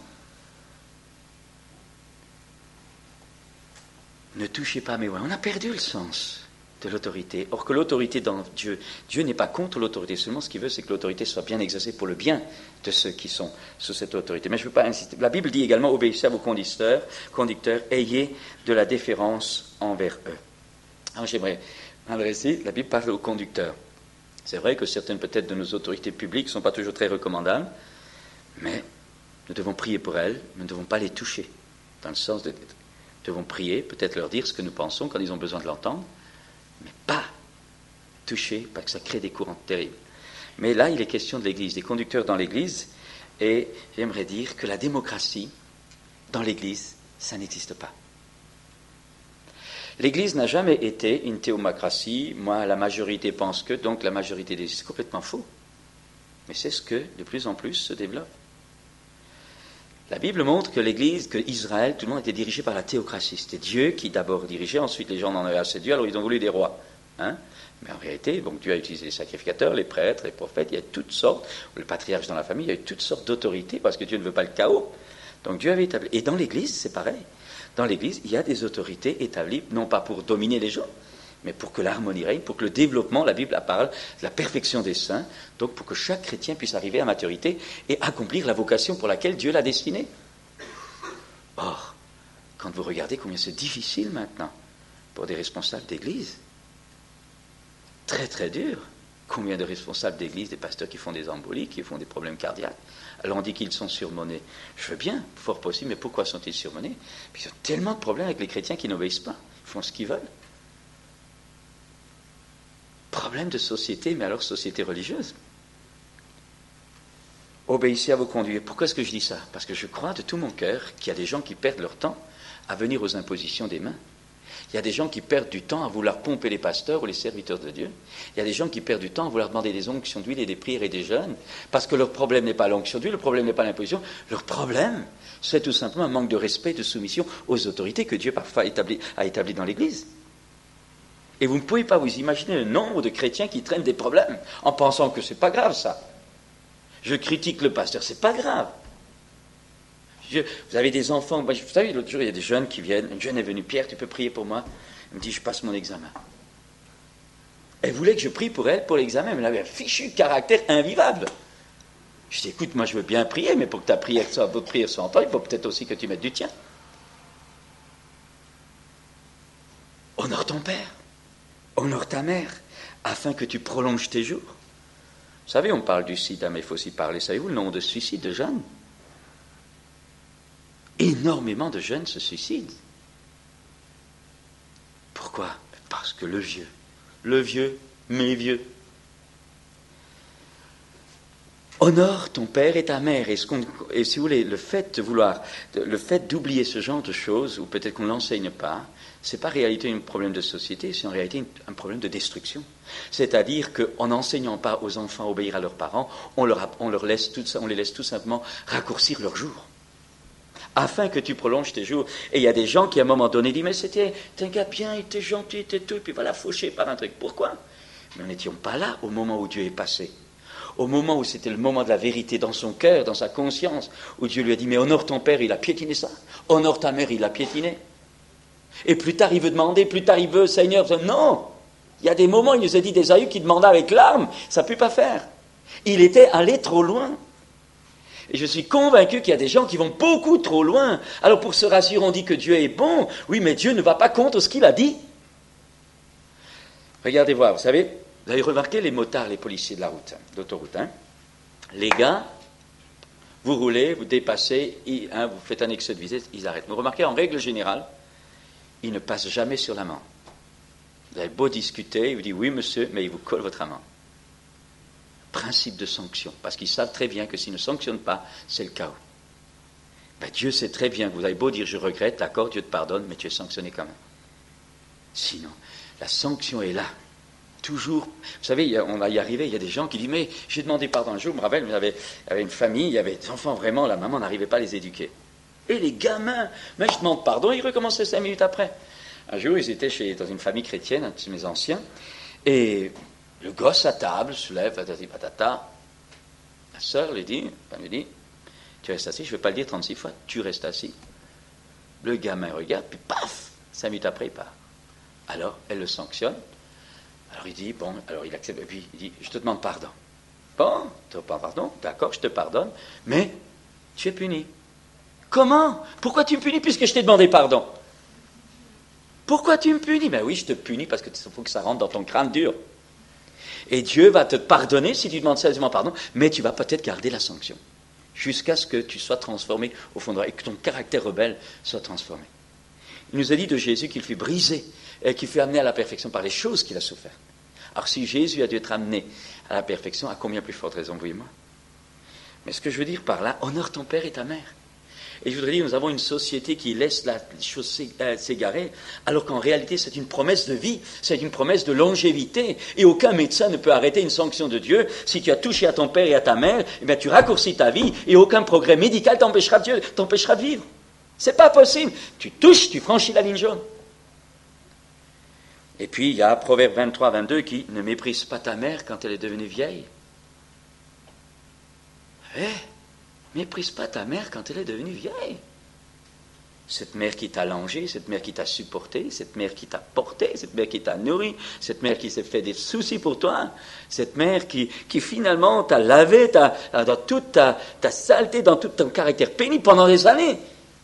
Ne touchez pas mes voix. On a perdu le sens de l'autorité. Or que l'autorité dans Dieu, Dieu n'est pas contre l'autorité. Seulement, ce qu'il veut, c'est que l'autorité soit bien exercée pour le bien de ceux qui sont sous cette autorité. Mais je ne veux pas insister. La Bible dit également, obéissez à vos conducteurs, ayez de la déférence envers eux. Alors j'aimerais m'adresser, la Bible parle aux conducteurs. C'est vrai que certaines peut-être de nos autorités publiques ne sont pas toujours très recommandables, mais nous devons prier pour elles, mais nous ne devons pas les toucher, dans le sens de... Nous devons prier, peut-être leur dire ce que nous pensons quand ils ont besoin de l'entendre, mais pas toucher, parce que ça crée des courants terribles. Mais là, il est question de l'Église, des conducteurs dans l'Église, et j'aimerais dire que la démocratie dans l'Église, ça n'existe pas. L'Église n'a jamais été une théomacratie. Moi, la majorité pense que, donc la majorité des... C'est complètement faux. Mais c'est ce que, de plus en plus, se développe. La Bible montre que l'Église, que Israël, tout le monde était dirigé par la théocratie. C'était Dieu qui d'abord dirigeait, ensuite les gens en avaient assez Dieu, alors ils ont voulu des rois. Mais en réalité, donc Dieu a utilisé les sacrificateurs, les prêtres, les prophètes, il y a toutes sortes, le patriarche dans la famille, il y a eu toutes sortes d'autorités, parce que Dieu ne veut pas le chaos. Donc Dieu avait établi. Et dans l'Église, c'est pareil. Dans l'Église, il y a des autorités établies, non pas pour dominer les gens, mais pour que l'harmonie règne, pour que le développement, la Bible parle de la perfection des saints, donc pour que chaque chrétien puisse arriver à maturité et accomplir la vocation pour laquelle Dieu l'a destiné. Or, quand vous regardez combien c'est difficile maintenant pour des responsables d'église, très très dur, combien de responsables d'église, des pasteurs qui font des embolies, qui font des problèmes cardiaques, alors on dit qu'ils sont surmonnés. Je veux bien, fort possible, mais pourquoi sont-ils surmonnés? Puis ils ont tellement de problèmes avec les chrétiens qui n'obéissent pas, ils font ce qu'ils veulent. Problème de société, mais alors société religieuse. Obéissez à vos conduits. Pourquoi est-ce que je dis ça? Parce que je crois de tout mon cœur qu'il y a des gens qui perdent leur temps à venir aux impositions des mains. Il y a des gens qui perdent du temps à vouloir pomper les pasteurs ou les serviteurs de Dieu. Il y a des gens qui perdent du temps à vouloir demander des onctions d'huile et des prières et des jeûnes, parce que leur problème n'est pas l'onction d'huile, le problème n'est pas l'imposition, leur problème, c'est tout simplement un manque de respect, de soumission aux autorités que Dieu parfois a établies dans l'Église. Et vous ne pouvez pas vous imaginer le nombre de chrétiens qui traînent des problèmes en pensant que c'est pas grave ça. Je critique le pasteur, c'est pas grave. Vous avez des enfants, vous savez, l'autre jour il y a des jeunes qui viennent, une jeune est venue, Pierre, tu peux prier pour moi? Elle me dit, je passe mon examen. Elle voulait que je prie pour elle pour l'examen, mais elle avait un fichu caractère invivable. Je dis, écoute, moi je veux bien prier, mais pour que votre prière soit entendue, il faut peut-être aussi que tu mettes du tien. Honore ton père. Honore ta mère, afin que tu prolonges tes jours. Vous savez, on parle du sida, mais il faut aussi parler, savez-vous, le nombre de suicides de jeunes? Énormément de jeunes se suicident. Pourquoi? Parce que le vieux, mes vieux. Honore ton père et ta mère. Et si vous voulez, le fait d'oublier ce genre de choses, ou peut-être qu'on ne l'enseigne pas, c'est pas en réalité un problème de société, c'est en réalité un problème de destruction. C'est-à-dire qu'en n'enseignant pas aux enfants à obéir à leurs parents, on les laisse tout simplement raccourcir leurs jours. Afin que tu prolonges tes jours. Et il y a des gens qui à un moment donné disent, mais c'était un gars bien, il était gentil, il était tout, et puis voilà, fauché par un truc. Pourquoi? Mais nous n'étions pas là au moment où Dieu est passé. Au moment où c'était le moment de la vérité dans son cœur, dans sa conscience, où Dieu lui a dit, mais honore ton père, il a piétiné ça. Honore ta mère, il a piétiné. Et plus tard, il veut demander, plus tard, il veut, Seigneur, non. Il y a des moments, il nous a dit d'Ésaü qui demanda avec larmes, ça ne peut pas faire. Il était allé trop loin. Et je suis convaincu qu'il y a des gens qui vont beaucoup trop loin. Alors pour se rassurer, on dit que Dieu est bon. Oui, mais Dieu ne va pas contre ce qu'il a dit. Regardez voir, vous savez, vous avez remarqué les motards, les policiers de la route, d'autoroute. Les gars, vous roulez, vous dépassez, vous faites un excès de vitesse, ils arrêtent. Vous remarquez, en règle générale, ils ne passent jamais sur l'amende. Vous avez beau discuter, ils vous disent oui monsieur, mais ils vous collent votre amende. Principe de sanction, parce qu'ils savent très bien que s'ils ne sanctionnent pas, c'est le chaos. Dieu sait très bien que vous avez beau dire je regrette, d'accord, Dieu te pardonne, mais tu es sanctionné quand même. Sinon, la sanction est là. Toujours. Vous savez, on va y arriver, il y a des gens qui disent, mais j'ai demandé pardon un jour, je me rappelle, il y avait une famille, il y avait des enfants, vraiment, la maman n'arrivait pas à les éduquer. Et les gamins, mais je demande pardon, ils recommençaient 5 minutes après. Un jour, ils étaient dans une famille chrétienne, un de mes anciens, et le gosse à table se lève, patati patata. La sœur lui dit, tu restes assis, je ne vais pas le dire 36 fois, tu restes assis. Le gamin regarde, puis paf, 5 minutes après, il part. Alors, elle le sanctionne. Alors il dit, bon, alors il accepte, et puis il dit, je te demande pardon. Bon, tu te demandes pardon, d'accord, je te pardonne, mais tu es puni. Comment? Pourquoi tu me punis puisque je t'ai demandé pardon? Pourquoi tu me punis? Ben oui, je te punis parce qu'il faut que ça rentre dans ton crâne dur. Et Dieu va te pardonner si tu demandes sérieusement pardon, mais tu vas peut-être garder la sanction, jusqu'à ce que tu sois transformé au fond de toi, et que ton caractère rebelle soit transformé. Il nous a dit de Jésus qu'il fut brisé, et qu'il fut amené à la perfection par les choses qu'il a souffert. Alors si Jésus a dû être amené à la perfection, à combien plus forte raison, vous et moi? Mais ce que je veux dire par là, honore ton père et ta mère. Et je voudrais dire, nous avons une société qui laisse la chose s'égarer, alors qu'en réalité c'est une promesse de vie, c'est une promesse de longévité, et aucun médecin ne peut arrêter une sanction de Dieu. Si tu as touché à ton père et à ta mère, eh bien, tu raccourcis ta vie, et aucun progrès médical t'empêchera de vivre. C'est pas possible. Tu touches, tu franchis la ligne jaune. Et puis, il y a Proverbe 23, 22 qui ne méprise pas ta mère quand elle est devenue vieille. Méprise pas ta mère quand elle est devenue vieille. Cette mère qui t'a allongé, cette mère qui t'a supporté, cette mère qui t'a porté, cette mère qui t'a nourri, cette mère qui s'est fait des soucis pour toi, cette mère qui finalement t'a lavé dans toute ta saleté, dans tout ton caractère pénible pendant des années.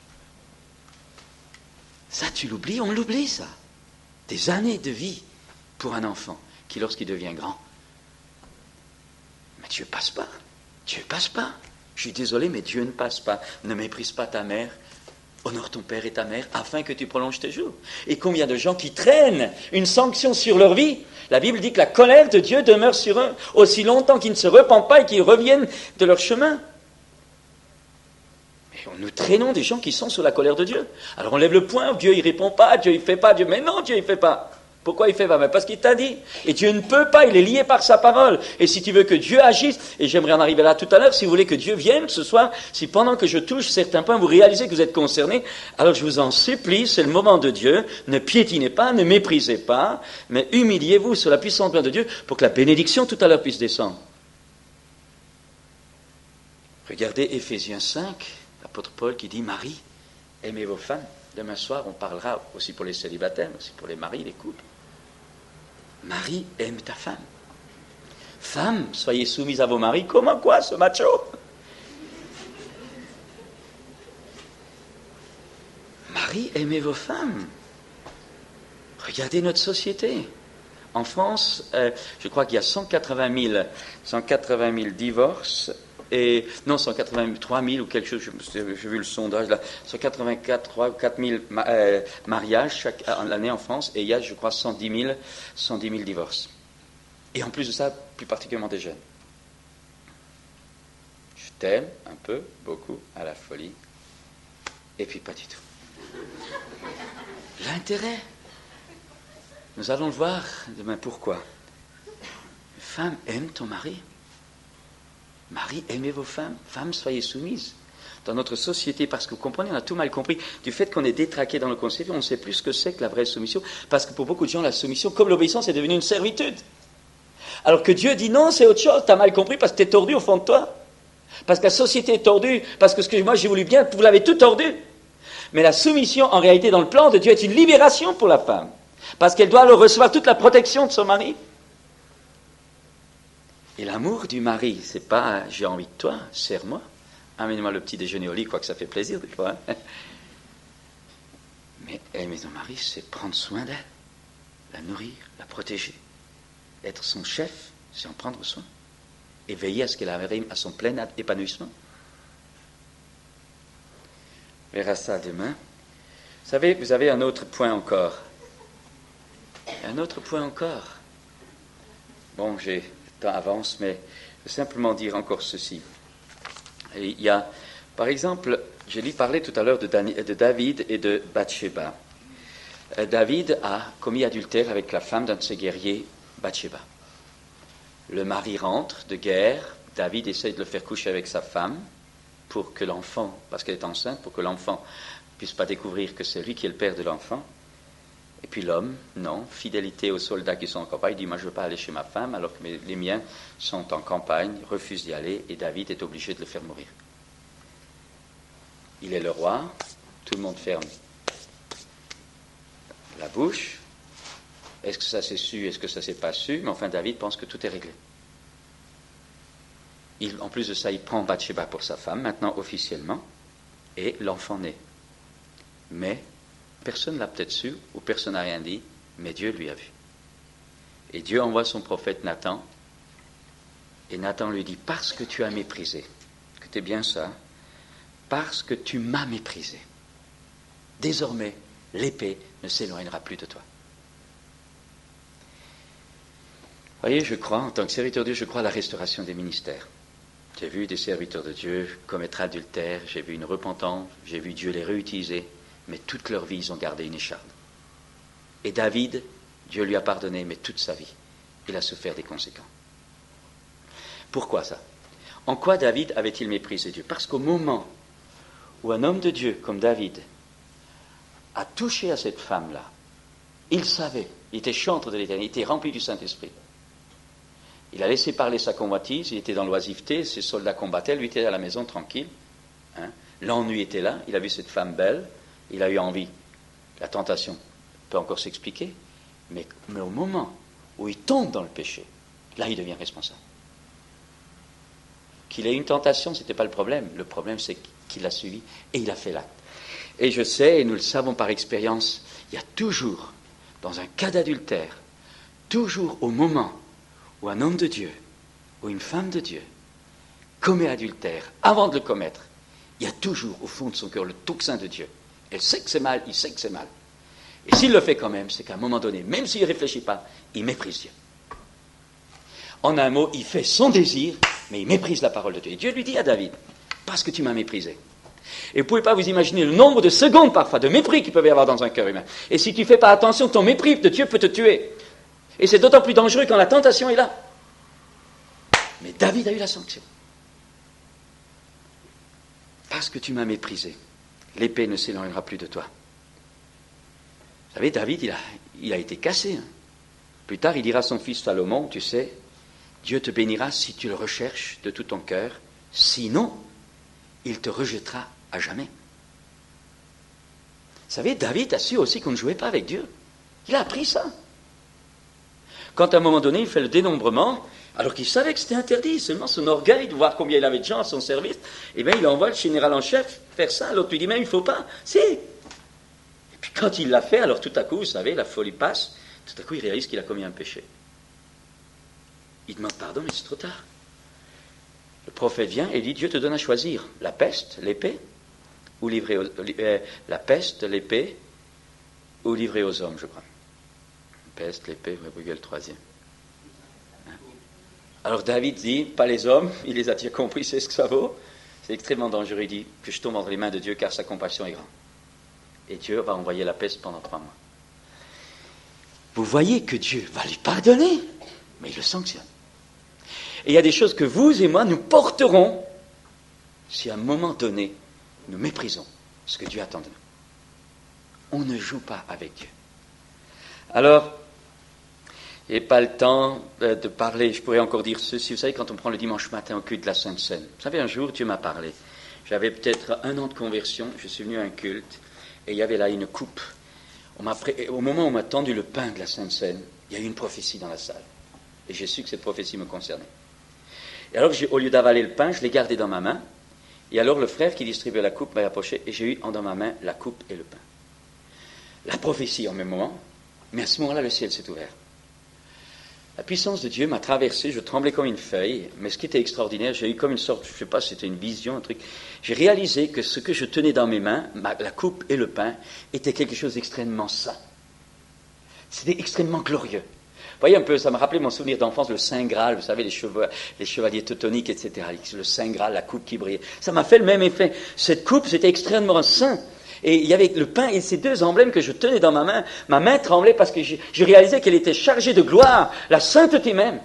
Ça, tu l'oublies, on l'oublie, ça. Des années de vie pour un enfant qui, lorsqu'il devient grand, mais Dieu passe pas. Dieu passe pas. Je suis désolé, mais Dieu ne passe pas. Ne méprise pas ta mère. Honore ton père et ta mère afin que tu prolonges tes jours. Et combien de gens qui traînent une sanction sur leur vie? La Bible dit que la colère de Dieu demeure sur eux aussi longtemps qu'ils ne se repentent pas et qu'ils reviennent de leur chemin. Nous traînons des gens qui sont sous la colère de Dieu. Alors on lève le poing, Dieu il répond pas, Dieu il fait pas, Dieu, mais non, Dieu il fait pas. Pourquoi il fait pas? Parce qu'il t'a dit. Et Dieu ne peut pas, il est lié par sa parole. Et si tu veux que Dieu agisse, et j'aimerais en arriver là tout à l'heure, si vous voulez que Dieu vienne ce soir, si pendant que je touche certains points, vous réalisez que vous êtes concernés, alors je vous en supplie, c'est le moment de Dieu, ne piétinez pas, ne méprisez pas, mais humiliez-vous sur la puissante main de Dieu pour que la bénédiction tout à l'heure puisse descendre. Regardez Éphésiens 5. L'apôtre Paul qui dit, Marie, aimez vos femmes. Demain soir, on parlera aussi pour les célibataires, aussi pour les maris, les couples. Marie, aime ta femme. Femmes, soyez soumises à vos maris. Comment quoi, ce macho? Marie, aimez vos femmes. Regardez notre société. En France, je crois qu'il y a 180 000 divorces. Et non, 183 000 ou quelque chose, j'ai vu le sondage là, 184 ou 4 000 mariages chaque année en France, et il y a, je crois, 110 000 divorces. Et en plus de ça, plus particulièrement des jeunes. Je t'aime un peu, beaucoup, à la folie, et puis pas du tout. L'intérêt, nous allons le voir demain. Pourquoi? Femme, aime ton mari. Marie, aimez vos femmes. Femmes, soyez soumises. Dans notre société, parce que vous comprenez, on a tout mal compris, du fait qu'on est détraqué dans le concept, on ne sait plus ce que c'est que la vraie soumission, parce que pour beaucoup de gens, la soumission, comme l'obéissance, est devenue une servitude. Alors que Dieu dit non, c'est autre chose, tu as mal compris parce que tu es tordu au fond de toi. Parce que la société est tordue, parce que ce que moi j'ai voulu bien, vous l'avez tout tordu. Mais la soumission, en réalité, dans le plan de Dieu, est une libération pour la femme, parce qu'elle doit recevoir toute la protection de son mari. Et l'amour du mari, c'est pas « j'ai envie de toi, serre-moi, amène-moi le petit déjeuner au lit, quoique ça fait plaisir des fois. Hein. » Mais aimer ton mari, c'est prendre soin d'elle, la nourrir, la protéger. Être son chef, c'est en prendre soin. Et veiller à ce qu'elle arrive à son plein épanouissement. On verra ça demain. Vous savez, vous avez un autre point encore. Un autre point encore. Bon, le temps avance, mais je vais simplement dire encore ceci. Et il y a, par exemple, j'ai parlé tout à l'heure de David et de Bathsheba. David a commis adultère avec la femme d'un de ses guerriers, Bathsheba. Le mari rentre de guerre, David essaie de le faire coucher avec sa femme pour que l'enfant, parce qu'elle est enceinte, pour que l'enfant ne puisse pas découvrir que c'est lui qui est le père de l'enfant. Et puis l'homme, non, fidélité aux soldats qui sont en campagne, il dit « moi je ne veux pas aller chez ma femme alors que les miens sont en campagne », refuse d'y aller et David est obligé de le faire mourir. Il est le roi, tout le monde ferme la bouche. Est-ce que ça s'est su, est-ce que ça s'est pas su? Mais enfin David pense que tout est réglé. En plus de ça, il prend Bathsheba pour sa femme, maintenant officiellement, et l'enfant naît. Mais personne ne l'a peut-être su, ou personne n'a rien dit, mais Dieu lui a vu. Et Dieu envoie son prophète Nathan, et Nathan lui dit, parce que tu as méprisé, écoutez bien ça, parce que tu m'as méprisé, désormais l'épée ne s'éloignera plus de toi. Vous voyez, je crois, en tant que serviteur de Dieu, je crois à la restauration des ministères. J'ai vu des serviteurs de Dieu commettre adultère, j'ai vu une repentance, j'ai vu Dieu les réutiliser, mais toute leur vie, ils ont gardé une écharde. Et David, Dieu lui a pardonné, mais toute sa vie, il a souffert des conséquences. Pourquoi ça? En quoi David avait-il méprisé Dieu? Parce qu'au moment où un homme de Dieu comme David a touché à cette femme-là, il savait, il était chantre de l'Éternel, il était rempli du Saint-Esprit. Il a laissé parler sa convoitise, il était dans l'oisiveté, ses soldats combattaient, lui était à la maison tranquille. L'ennui était là, il a vu cette femme belle, il a eu envie. La tentation peut encore s'expliquer, mais au moment où il tombe dans le péché, là il devient responsable. Qu'il ait une tentation, ce n'était pas le problème c'est qu'il l'a suivi et il a fait l'acte. Et je sais, et nous le savons par expérience, il y a toujours, dans un cas d'adultère, toujours au moment où un homme de Dieu, ou une femme de Dieu, commet adultère, avant de le commettre, il y a toujours au fond de son cœur le tocsin de Dieu. Elle sait que c'est mal, il sait que c'est mal. Et s'il le fait quand même, c'est qu'à un moment donné, même s'il ne réfléchit pas, il méprise Dieu. En un mot, il fait son désir, mais il méprise la parole de Dieu. Et Dieu lui dit à David, parce que tu m'as méprisé. Et vous ne pouvez pas vous imaginer le nombre de secondes parfois de mépris qu'il peut y avoir dans un cœur humain. Et si tu ne fais pas attention, ton mépris de Dieu peut te tuer. Et c'est d'autant plus dangereux quand la tentation est là. Mais David a eu la sanction. Parce que tu m'as méprisé, l'épée ne s'éloignera plus de toi. Vous savez, David, il a été cassé. Plus tard, il dira à son fils Salomon, tu sais, Dieu te bénira si tu le recherches de tout ton cœur, sinon, il te rejettera à jamais. Vous savez, David a su aussi qu'on ne jouait pas avec Dieu. Il a appris ça. Quand à un moment donné, il fait le dénombrement, alors qu'il savait que c'était interdit, seulement son orgueil de voir combien il avait de gens à son service, eh bien, il envoie le général en chef faire ça. L'autre lui dit, mais il ne faut pas. Si. Et puis quand il l'a fait, alors tout à coup, vous savez, la folie passe, tout à coup, il réalise qu'il a commis un péché. Il demande pardon, mais c'est trop tard. Le prophète vient et dit, Dieu te donne à choisir la peste, l'épée, ou livrer la peste, l'épée, ou livrer aux hommes, je crois. Peste, l'épée, vous voyez le troisième. Alors David dit, pas les hommes, il les a déjà compris, c'est ce que ça vaut. C'est extrêmement dangereux, il dit que je tombe entre les mains de Dieu car sa compassion est grande. Et Dieu va envoyer la peste pendant 3 mois. Vous voyez que Dieu va lui pardonner, mais il le sanctionne. Et il y a des choses que vous et moi, nous porterons si à un moment donné, nous méprisons ce que Dieu attend de nous. On ne joue pas avec Dieu. Alors, je n'ai pas le temps de parler, je pourrais encore dire ceci. Vous savez, quand on prend le dimanche matin au culte de la Sainte Seine, vous savez, un jour, Dieu m'a parlé. J'avais peut-être 1 an de conversion, je suis venu à un culte, et il y avait là une coupe. Au moment où on m'a tendu le pain de la Sainte Seine, il y a eu une prophétie dans la salle. Et j'ai su que cette prophétie me concernait. Et alors, au lieu d'avaler le pain, je l'ai gardé dans ma main. Et alors, le frère qui distribuait la coupe m'a approché, et j'ai eu dans ma main la coupe et le pain. La prophétie en même moment, mais à ce moment-là, le ciel s'est ouvert. La puissance de Dieu m'a traversé, je tremblais comme une feuille, mais ce qui était extraordinaire, j'ai eu comme une sorte, je ne sais pas si c'était une vision, un truc. J'ai réalisé que ce que je tenais dans mes mains, la coupe et le pain, était quelque chose d'extrêmement saint. C'était extrêmement glorieux. Vous voyez un peu, ça m'a rappelé mon souvenir d'enfance, le Saint Graal, vous savez, les chevaliers teutoniques, etc. Le Saint Graal, la coupe qui brillait. Ça m'a fait le même effet. Cette coupe, c'était extrêmement saint. Et il y avait le pain et ces deux emblèmes que je tenais dans ma main. Ma main tremblait parce que je réalisais qu'elle était chargée de gloire, la sainteté même.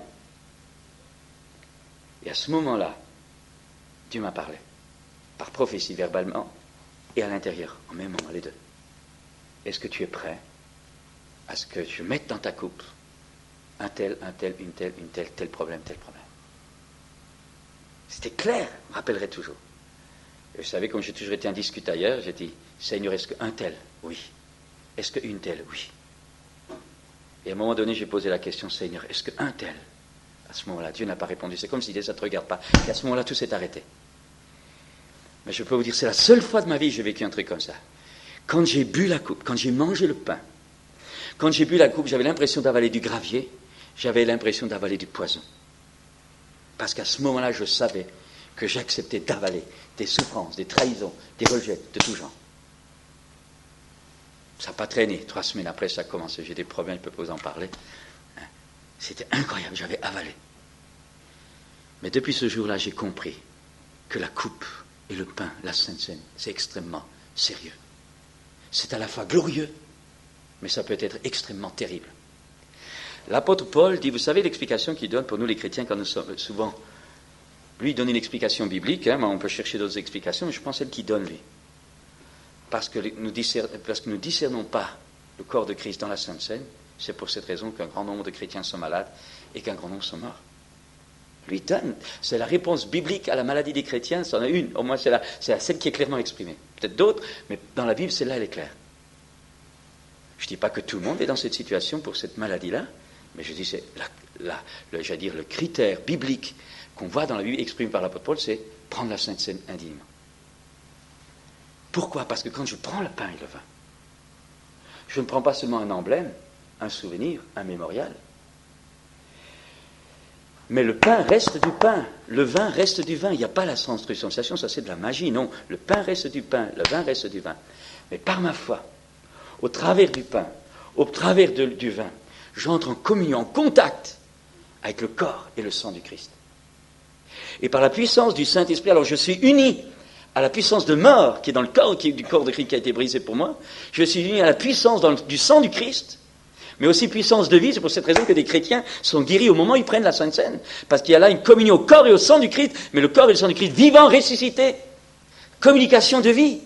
Et à ce moment-là, Dieu m'a parlé, par prophétie, verbalement, et à l'intérieur, en même moment, les deux. Est-ce que tu es prêt à ce que je mette dans ta coupe un tel, une telle, tel problème, tel problème? C'était clair, je me rappellerai toujours. Et vous savez, comme j'ai toujours été un discutailleur, j'ai dit, Seigneur, est-ce qu'un tel? Oui. Est-ce qu'une telle? Oui. Et à un moment donné, j'ai posé la question, Seigneur, est-ce qu'un tel? À ce moment-là, Dieu n'a pas répondu. C'est comme s'il disait, ça ne te regarde pas. Et à ce moment-là, tout s'est arrêté. Mais je peux vous dire, c'est la seule fois de ma vie que j'ai vécu un truc comme ça. Quand j'ai bu la coupe, quand j'ai mangé le pain, quand j'ai bu la coupe, j'avais l'impression d'avaler du gravier, j'avais l'impression d'avaler du poison. Parce qu'à ce moment-là, je savais que j'acceptais d'avaler des souffrances, des trahisons, des rejets de tout genre. Ça n'a pas traîné. 3 semaines après, ça a commencé. J'ai des problèmes, je ne peux pas vous en parler. C'était incroyable, j'avais avalé. Mais depuis ce jour-là, j'ai compris que la coupe et le pain, la Sainte Seine, c'est extrêmement sérieux. C'est à la fois glorieux, mais ça peut être extrêmement terrible. L'apôtre Paul dit, vous savez l'explication qu'il donne pour nous les chrétiens quand nous sommes souvent... Lui, il donne une explication biblique, mais on peut chercher d'autres explications, mais je pense celle qu'il donne, lui. Parce que nous discernons pas le corps de Christ dans la Sainte Seine, c'est pour cette raison qu'un grand nombre de chrétiens sont malades et qu'un grand nombre sont morts. Lui donne, c'est la réponse biblique à la maladie des chrétiens, c'en a une, au moins c'est celle qui est clairement exprimée. Peut-être d'autres, mais dans la Bible, celle-là, elle est claire. Je ne dis pas que tout le monde est dans cette situation pour cette maladie-là, mais je dis c'est le critère biblique qu'on voit dans la Bible exprimé par l'apôtre Paul, c'est prendre la Sainte Seine indignement. Pourquoi? Parce que quand je prends le pain et le vin, je ne prends pas seulement un emblème, un souvenir, un mémorial, mais le pain reste du pain, le vin reste du vin. Il n'y a pas la transubstantiation, ça c'est de la magie, non. Le pain reste du pain, le vin reste du vin. Mais par ma foi, au travers du pain, au travers du vin, j'entre en communion, en contact avec le corps et le sang du Christ. Et par la puissance du Saint-Esprit, alors je suis uni à la puissance de mort qui est dans le corps, du corps de Christ qui a été brisé pour moi. Je suis uni à la puissance du sang du Christ, mais aussi puissance de vie. C'est pour cette raison que des chrétiens sont guéris au moment où ils prennent la Sainte Seine. Parce qu'il y a là une communion au corps et au sang du Christ, mais le corps et le sang du Christ vivant, ressuscité. Communication de vie.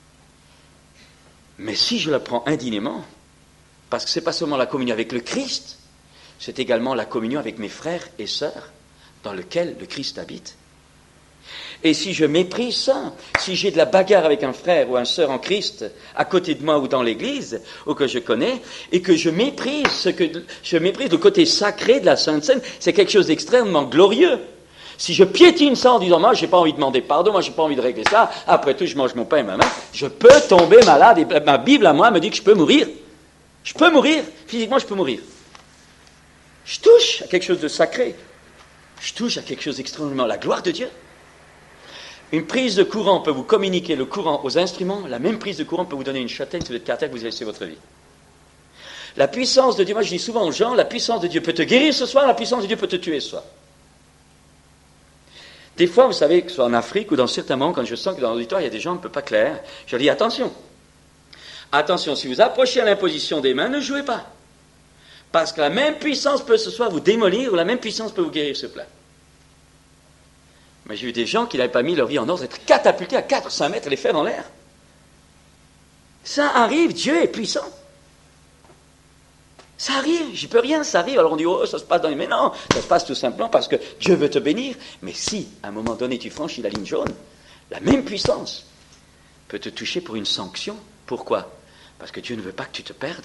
Mais si je la prends indignement, parce que ce n'est pas seulement la communion avec le Christ, c'est également la communion avec mes frères et sœurs dans lequel le Christ habite. Et si je méprise ça, si j'ai de la bagarre avec un frère ou une sœur en Christ à côté de moi ou dans l'église, ou que je connais, et que je méprise le côté sacré de la Sainte Seine, c'est quelque chose d'extrêmement glorieux. Si je piétine ça en disant, moi, j'ai pas envie de demander pardon, moi, j'ai pas envie de régler ça, après tout, je mange mon pain et ma main, je peux tomber malade, et ma Bible à moi me dit que je peux mourir. Je peux mourir, physiquement, je peux mourir. Je touche à quelque chose de sacré. Je touche à quelque chose d'extrêmement, la gloire de Dieu. Une prise de courant peut vous communiquer le courant aux instruments, la même prise de courant peut vous donner une châtaigne sur le caractère que vous laissez votre vie. La puissance de Dieu, moi je dis souvent aux gens, la puissance de Dieu peut te guérir ce soir, la puissance de Dieu peut te tuer ce soir. Des fois, vous savez, que ce soit en Afrique ou dans certains moments, quand je sens que dans l'auditoire, il y a des gens un peu pas clairs, je dis attention. Attention, si vous approchez à l'imposition des mains, ne jouez pas. Parce que la même puissance peut ce soir vous démolir ou la même puissance peut vous guérir ce plat. Mais j'ai vu des gens qui n'avaient pas mis leur vie en ordre, être catapultés à 400 mètres, les faire en l'air. Ça arrive, Dieu est puissant. Ça arrive, j'y peux rien, ça arrive. Alors on dit, oh, ça se passe dans les... Mais non, ça se passe tout simplement parce que Dieu veut te bénir. Mais si, à un moment donné, tu franchis la ligne jaune, la même puissance peut te toucher pour une sanction. Pourquoi? Parce que Dieu ne veut pas que tu te perdes.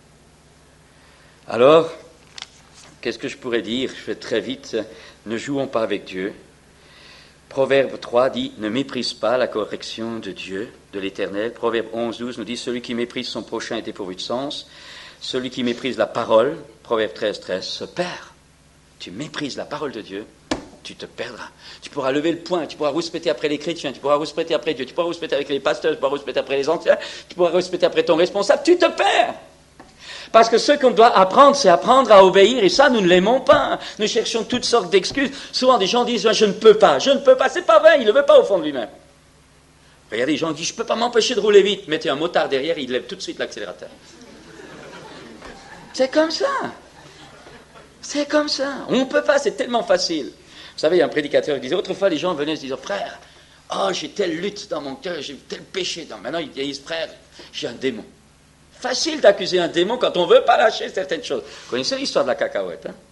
Alors, qu'est-ce que je pourrais dire? Je fais très vite. Ne jouons pas avec Dieu. Proverbe 3 dit, ne méprise pas la correction de Dieu, de l'Éternel. Proverbe 11-12 nous dit, celui qui méprise son prochain est dépourvu de sens. Celui qui méprise la parole, Proverbe 13-13, se perd. Tu méprises la parole de Dieu, tu te perdras. Tu pourras lever le poing, tu pourras rouspéter après les chrétiens, tu pourras rouspéter après Dieu, tu pourras rouspéter avec les pasteurs, tu pourras rouspéter après les anciens, tu pourras rouspéter après ton responsable, tu te perds. Parce que ce qu'on doit apprendre, c'est apprendre à obéir, et ça, nous ne l'aimons pas. Nous cherchons toutes sortes d'excuses. Souvent, des gens disent, je ne peux pas, c'est pas vrai, il ne le veut pas au fond de lui-même. Il y a des gens qui disent, je ne peux pas m'empêcher de rouler vite. Mettez un motard derrière, il lève tout de suite l'accélérateur. C'est comme ça. C'est comme ça. On ne peut pas, c'est tellement facile. Vous savez, il y a un prédicateur qui disait, autrefois les gens venaient se dire, frère, j'ai telle lutte dans mon cœur, j'ai tel péché. Maintenant, ils disent, frère, j'ai un démon. Facile d'accuser un démon quand on ne veut pas lâcher certaines choses. Vous connaissez l'histoire de la cacahuète, hein?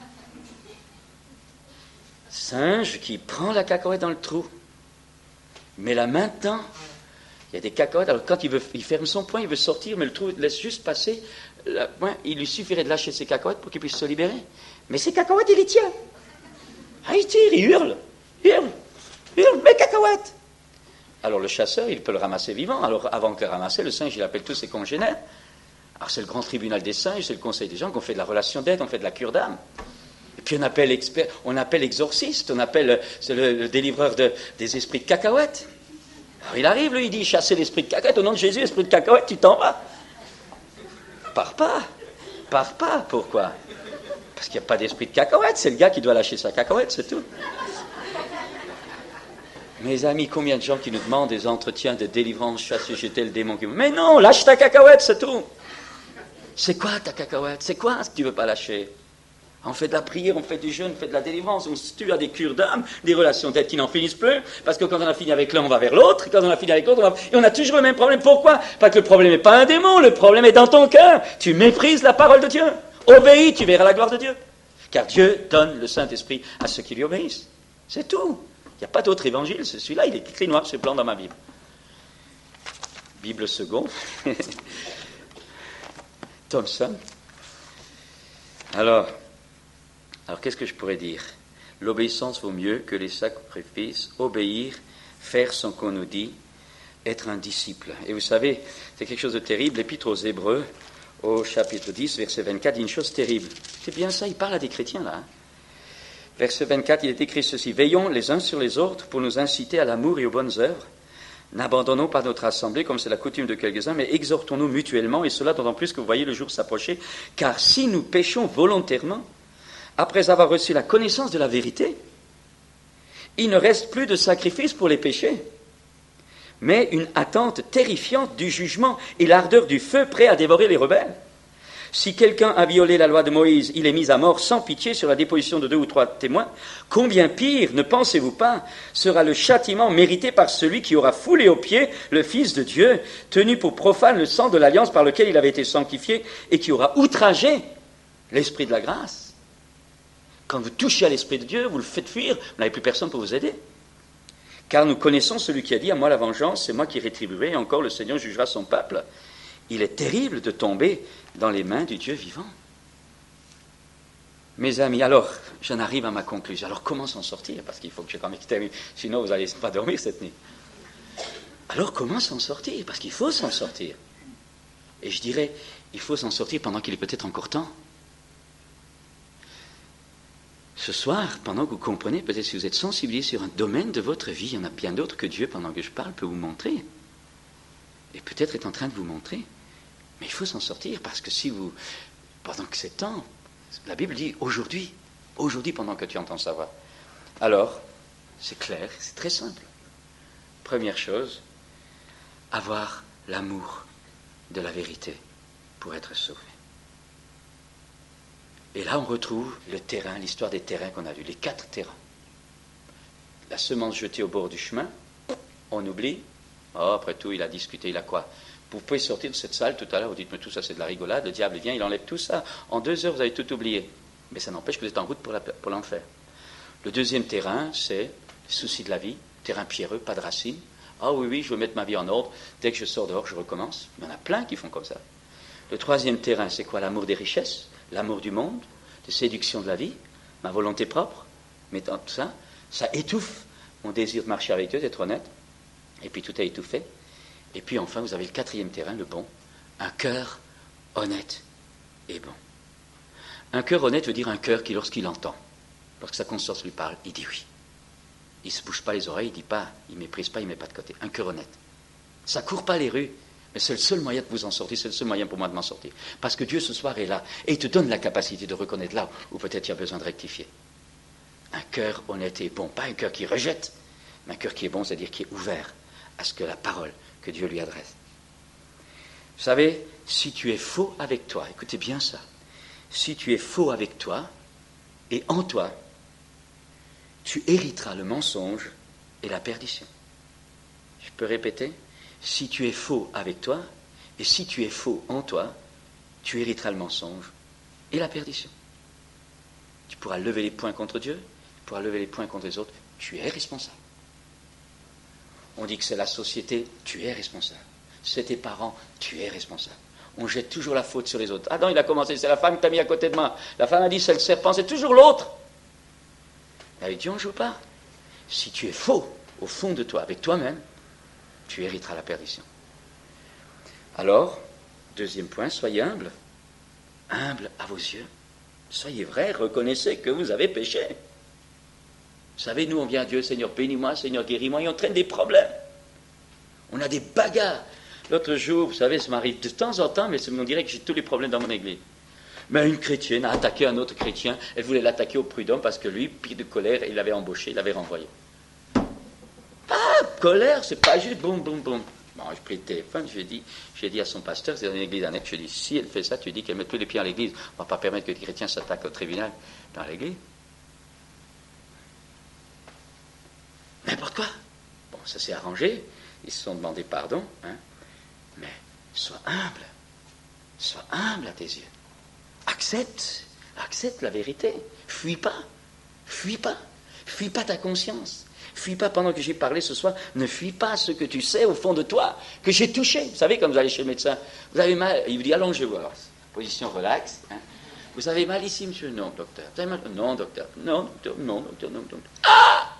Singe qui prend la cacahuète dans le trou, met la main dedans. Il y a des cacahuètes, alors quand il ferme son poing, il veut sortir, mais le trou laisse juste passer. Il lui suffirait de lâcher ses cacahuètes pour qu'il puisse se libérer. Mais ses cacahuètes, il les tient. Il tire, il hurle, mes cacahuètes. Alors le chasseur, il peut le ramasser vivant. Alors avant de le ramasser, le singe, il appelle tous ses congénères. Alors c'est le grand tribunal des singes, c'est le conseil des gens qu'on fait de la relation d'aide, on fait de la cure d'âme. Et puis on appelle exorciste, on appelle c'est le délivreur des esprits de cacahuètes. Alors il arrive, lui, il dit, chasser l'esprit de cacahuète, au nom de Jésus, esprit de cacahuète, tu t'en vas. Pars pas, pourquoi? Parce qu'il n'y a pas d'esprit de cacahuète, c'est le gars qui doit lâcher sa cacahuète, c'est tout. Mes amis, combien de gens qui nous demandent des entretiens de délivrance, chasser, jeter le démon qui... Mais non, lâche ta cacahuète, c'est tout. C'est quoi ta cacahuète? C'est quoi ce que tu ne veux pas lâcher? On fait de la prière, on fait du jeûne, on fait de la délivrance, on se tue à des cures d'âme, des relations d'aide qui n'en finissent plus, parce que quand on a fini avec l'un, on va vers l'autre, et quand on a fini avec l'autre, et on a toujours le même problème. Pourquoi? Parce que le problème n'est pas un démon, le problème est dans ton cœur. Tu méprises la parole de Dieu. Obéis, tu verras la gloire de Dieu. Car Dieu donne le Saint-Esprit à ceux qui lui obéissent. C'est tout. Il n'y a pas d'autre évangile, c'est celui-là, il est écrit noir sur blanc dans ma Bible. Bible seconde. Thompson. Alors, qu'est-ce que je pourrais dire? L'obéissance vaut mieux que les sacrifices. Obéir, faire ce qu'on nous dit, être un disciple. Et vous savez, c'est quelque chose de terrible. L'Épître aux Hébreux, au chapitre 10, verset 24, dit une chose terrible. C'est bien ça, il parle à des chrétiens là. Verset 24, il est écrit ceci. Veillons les uns sur les autres pour nous inciter à l'amour et aux bonnes œuvres. N'abandonnons pas notre assemblée comme c'est la coutume de quelques-uns, mais exhortons-nous mutuellement, et cela d'autant plus que vous voyez le jour s'approcher. Car si nous péchons volontairement, après avoir reçu la connaissance de la vérité, il ne reste plus de sacrifice pour les péchés, mais une attente terrifiante du jugement et l'ardeur du feu prêt à dévorer les rebelles. Si quelqu'un a violé la loi de Moïse, il est mis à mort sans pitié sur la déposition de 2 ou 3 témoins. Combien pire, ne pensez-vous pas, sera le châtiment mérité par celui qui aura foulé aux pieds le Fils de Dieu, tenu pour profane le sang de l'alliance par lequel il avait été sanctifié, et qui aura outragé l'Esprit de la grâce. Quand vous touchez à l'Esprit de Dieu, vous le faites fuir, vous n'avez plus personne pour vous aider. Car nous connaissons celui qui a dit, à moi la vengeance, c'est moi qui rétribuerai, et encore le Seigneur jugera son peuple. Il est terrible de tomber dans les mains du Dieu vivant. Mes amis, alors, j'en arrive à ma conclusion. Alors, comment s'en sortir? Parce qu'il faut que je quand même termine, sinon vous n'allez pas dormir cette nuit. Alors, comment s'en sortir? Parce qu'il faut s'en sortir. Et je dirais, il faut s'en sortir pendant qu'il est peut-être encore temps. Ce soir, pendant que vous comprenez, peut-être si vous êtes sensibilisé sur un domaine de votre vie, il y en a bien d'autres que Dieu, pendant que je parle, peut vous montrer. Et peut-être est en train de vous montrer. Mais il faut s'en sortir, parce que si vous, pendant que c'est temps, la Bible dit aujourd'hui pendant que tu entends sa voix. Alors, c'est clair, c'est très simple. Première chose, avoir l'amour de la vérité pour être sauvé. Et là, on retrouve le terrain, l'histoire des terrains qu'on a vus, les 4 terrains. La semence jetée au bord du chemin, on oublie. Oh, après tout, il a discuté, il a quoi? Vous pouvez sortir de cette salle tout à l'heure, vous dites, mais tout ça c'est de la rigolade, le diable vient, il enlève tout ça. En 2 heures, vous avez tout oublié. Mais ça n'empêche que vous êtes en route pour l'enfer. Le deuxième terrain, c'est le souci de la vie, terrain pierreux, pas de racines. Ah oui, je veux mettre ma vie en ordre, dès que je sors dehors, je recommence. Il y en a plein qui font comme ça. Le troisième terrain, c'est quoi? L'amour des richesses, l'amour du monde, de séduction de la vie, ma volonté propre. Mais dans tout ça, ça étouffe mon désir de marcher avec Dieu, d'être honnête. Et puis tout est étouffé. Et puis enfin, vous avez le 4e terrain, le bon, un cœur honnête et bon. Un cœur honnête veut dire un cœur qui, lorsqu'il entend, lorsque sa conscience lui parle, il dit oui. Il ne se bouge pas les oreilles, il ne dit pas, il ne méprise pas, il ne met pas de côté. Un cœur honnête. Ça ne court pas les rues, mais c'est le seul moyen de vous en sortir, c'est le seul moyen pour moi de m'en sortir. Parce que Dieu ce soir est là, et il te donne la capacité de reconnaître là où peut-être il y a besoin de rectifier. Un cœur honnête et bon, pas un cœur qui rejette, mais un cœur qui est bon, c'est-à-dire qui est ouvert à ce que la parole que Dieu lui adresse. Vous savez, si tu es faux avec toi, écoutez bien ça, si tu es faux avec toi et en toi, tu hériteras le mensonge et la perdition. Je peux répéter? Si tu es faux avec toi et si tu es faux en toi, tu hériteras le mensonge et la perdition. Tu pourras lever les poings contre Dieu, tu pourras lever les poings contre les autres, tu es responsable. On dit que c'est la société, tu es responsable. C'est tes parents, tu es responsable. On jette toujours la faute sur les autres. Ah non, il a commencé, c'est la femme qui t'a mis à côté de moi. La femme a dit, c'est le serpent, c'est toujours l'autre. Avec Dieu, on ne joue pas. Si tu es faux, au fond de toi, avec toi-même, tu hériteras la perdition. Alors, deuxième point, soyez humble. Humble à vos yeux. Soyez vrai, reconnaissez que vous avez péché. Vous savez, nous, on vient à Dieu, Seigneur, bénis-moi, Seigneur, guéris-moi, et on traîne des problèmes. On a des bagarres. L'autre jour, vous savez, ça m'arrive de temps en temps, mais on dirait que j'ai tous les problèmes dans mon église. Mais une chrétienne a attaqué un autre chrétien, elle voulait l'attaquer au prud'homme parce que lui, pris de colère, il l'avait embauché, il l'avait renvoyé. Ah, colère, c'est pas juste, boum, boum, boum. Bon, j'ai pris le téléphone, j'ai dit à son pasteur, c'est dans une église annexe, je lui ai dit, si elle fait ça, tu dis qu'elle ne met plus les pieds à l'église, on ne va pas permettre que les chrétiens s'attaquent au tribunal dans l'église. N'importe quoi. Bon, ça s'est arrangé, ils se sont demandé pardon, hein, mais sois humble à tes yeux. Accepte la vérité, fuis pas ta conscience. Fuis pas pendant que j'ai parlé ce soir, ne fuis pas ce que tu sais au fond de toi, que j'ai touché. Vous savez, quand vous allez chez le médecin, vous avez mal, il vous dit allongez-vous, alors, position relaxe. Hein. Vous avez mal ici, monsieur? Non, docteur. Vous avez mal? Non, docteur. Non, docteur. Non, docteur. Non, docteur. Ah!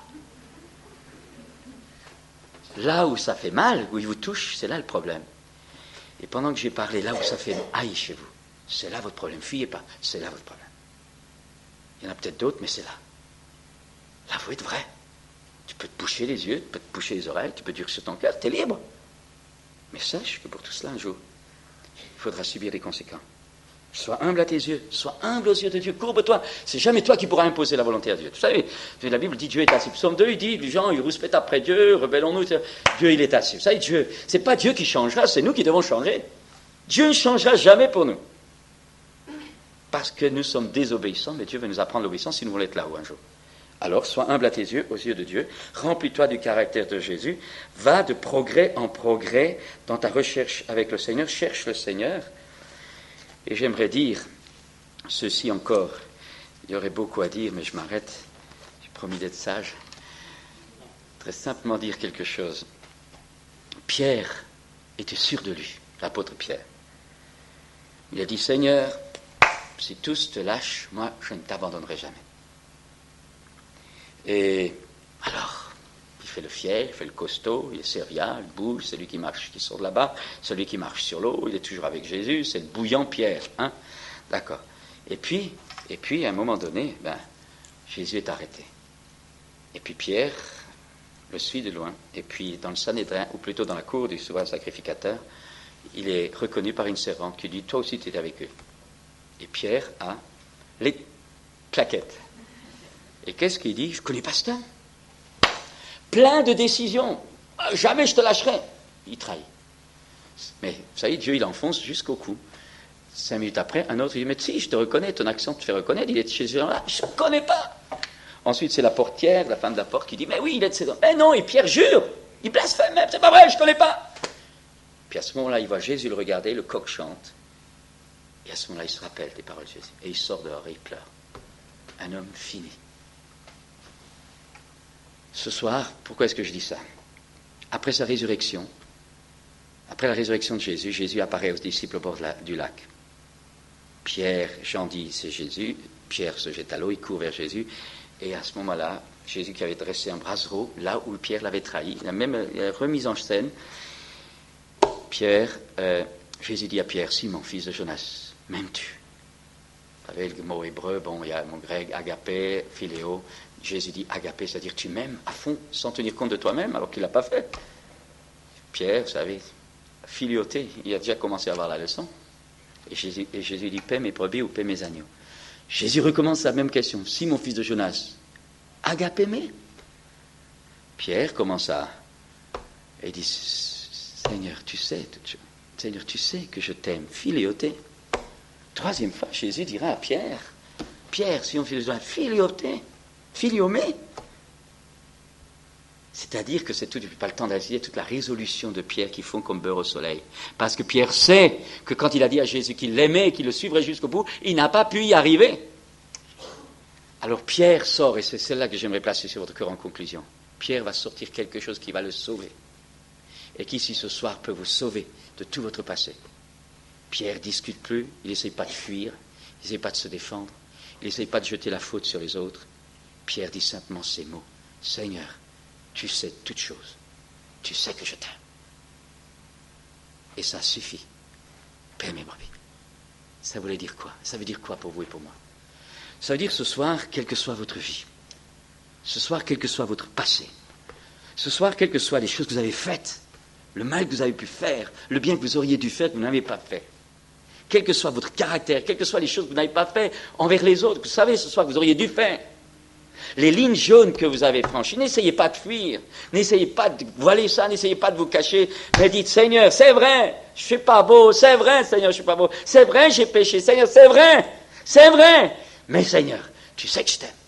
Là où ça fait mal, où il vous touche, c'est là le problème. Et pendant que j'ai parlé, là où ça fait aïe chez vous, c'est là votre problème. Fuyez pas, c'est là votre problème. Il y en a peut-être d'autres, mais c'est là. Là, il faut être vrai. Tu peux te boucher les yeux, tu peux te boucher les oreilles, tu peux durcir ton cœur, tu es libre. Mais sache que pour tout cela, un jour, il faudra subir des conséquences. Sois humble à tes yeux, sois humble aux yeux de Dieu, courbe-toi. C'est jamais toi qui pourras imposer la volonté à Dieu. Vous savez, la Bible dit Dieu est assis. Psaume 2, il dit, les gens, ils rouspètent après Dieu, rebellons-nous. Dieu, il est assis. Vous savez, Dieu, c'est pas Dieu qui changera, c'est nous qui devons changer. Dieu ne changera jamais pour nous. Parce que nous sommes désobéissants, mais Dieu veut nous apprendre l'obéissance si nous voulons être là-haut un jour. Alors, sois humble à tes yeux, aux yeux de Dieu, remplis-toi du caractère de Jésus, va de progrès en progrès dans ta recherche avec le Seigneur, cherche le Seigneur. Et j'aimerais dire ceci encore, il y aurait beaucoup à dire, mais je m'arrête, j'ai promis d'être sage. Très simplement dire quelque chose. Pierre était sûr de lui, l'apôtre Pierre. Il a dit, Seigneur, si tous te lâchent, moi, je ne t'abandonnerai jamais. Et alors, il fait le fier, il fait le costaud, il est serviable, il bouge, c'est lui qui marche, qui sort de là-bas, celui qui marche sur l'eau, il est toujours avec Jésus, c'est le bouillant Pierre, hein? D'accord. Et puis, à un moment donné, Jésus est arrêté. Et puis Pierre le suit de loin, et puis dans le Sanhédrin, ou plutôt dans la cour du souverain sacrificateur, il est reconnu par une servante qui dit, toi aussi tu étais avec eux. Et Pierre a les claquettes. Et qu'est-ce qu'il dit? Je ne connais pas ce temps. Plein de décisions. Jamais je te lâcherai. Il trahit. Mais vous savez, Dieu, il enfonce jusqu'au cou. 5 minutes après, un autre, il dit, mais si, je te reconnais, ton accent te fait reconnaître, il est de chez ces gens-là. Je ne connais pas. Ensuite, c'est la portière, la femme de la porte, qui dit, mais oui, il est de ces gens. Mais non, et Pierre jure. Il blasphème même, c'est pas vrai, je ne connais pas. Puis à ce moment-là, il voit Jésus le regarder, le coq chante. Et à ce moment-là, il se rappelle des paroles de Jésus. Et il sort dehors et il pleure. Un homme fini. Ce soir, pourquoi est-ce que je dis ça? Après sa résurrection, après la résurrection de Jésus, Jésus apparaît aux disciples au bord du lac. Pierre, Jean dit, c'est Jésus. Pierre se jette à l'eau, il court vers Jésus. Et à ce moment-là, Jésus qui avait dressé un brassereau, là où Pierre l'avait trahi, la même remise en scène. Jésus dit à Pierre, Simon, fils de Jonas, m'aimes-tu? Vous savez, le mot hébreu, il y a mon grec, agapé, philéo. Jésus dit agapé, c'est-à-dire tu m'aimes à fond, sans tenir compte de toi-même, alors qu'il ne l'a pas fait. Pierre, vous savez, filiauté, il a déjà commencé à avoir la leçon. Et Jésus dit, paie mes brebis ou paie mes agneaux. Jésus recommence la même question. Simon, fils de Jonas, agapé-mé? Pierre commence à Et il dit, Seigneur, tu sais toutes choses. Seigneur, tu sais que je t'aime. Philioté. Troisième fois, Jésus dira à Pierre, Pierre, si on fait besoin, philioté, philiomé. C'est-à-dire que c'est tout, pas le temps d'agir, toute la résolution de Pierre qui fond comme beurre au soleil. Parce que Pierre sait que quand il a dit à Jésus qu'il l'aimait et qu'il le suivrait jusqu'au bout, il n'a pas pu y arriver. Alors Pierre sort, et c'est celle-là que j'aimerais placer sur votre cœur en conclusion. Pierre va sortir quelque chose qui va le sauver. Et qui, ici ce soir, peut vous sauver de tout votre passé. Pierre ne discute plus, il n'essaye pas de fuir, il n'essaye pas de se défendre, il n'essaye pas de jeter la faute sur les autres. Pierre dit simplement ces mots, Seigneur, tu sais toutes choses, tu sais que je t'aime. Et ça suffit. Permets ma vie. Ça voulait dire quoi? Ça veut dire quoi pour vous et pour moi? Ça veut dire ce soir, quelle que soit votre vie, ce soir, quel que soit votre passé, ce soir, quelles que soient les choses que vous avez faites, le mal que vous avez pu faire, le bien que vous auriez dû faire, que vous n'avez pas fait, quel que soit votre caractère, quelles que soient les choses que vous n'avez pas fait envers les autres, que vous savez ce soir que vous auriez dû faire, les lignes jaunes que vous avez franchies, n'essayez pas de fuir, n'essayez pas de voiler ça, n'essayez pas de vous cacher, mais dites, Seigneur, c'est vrai, je ne suis pas beau, c'est vrai, Seigneur, je ne suis pas beau, c'est vrai, j'ai péché, Seigneur, c'est vrai, mais Seigneur, tu sais que je t'aime.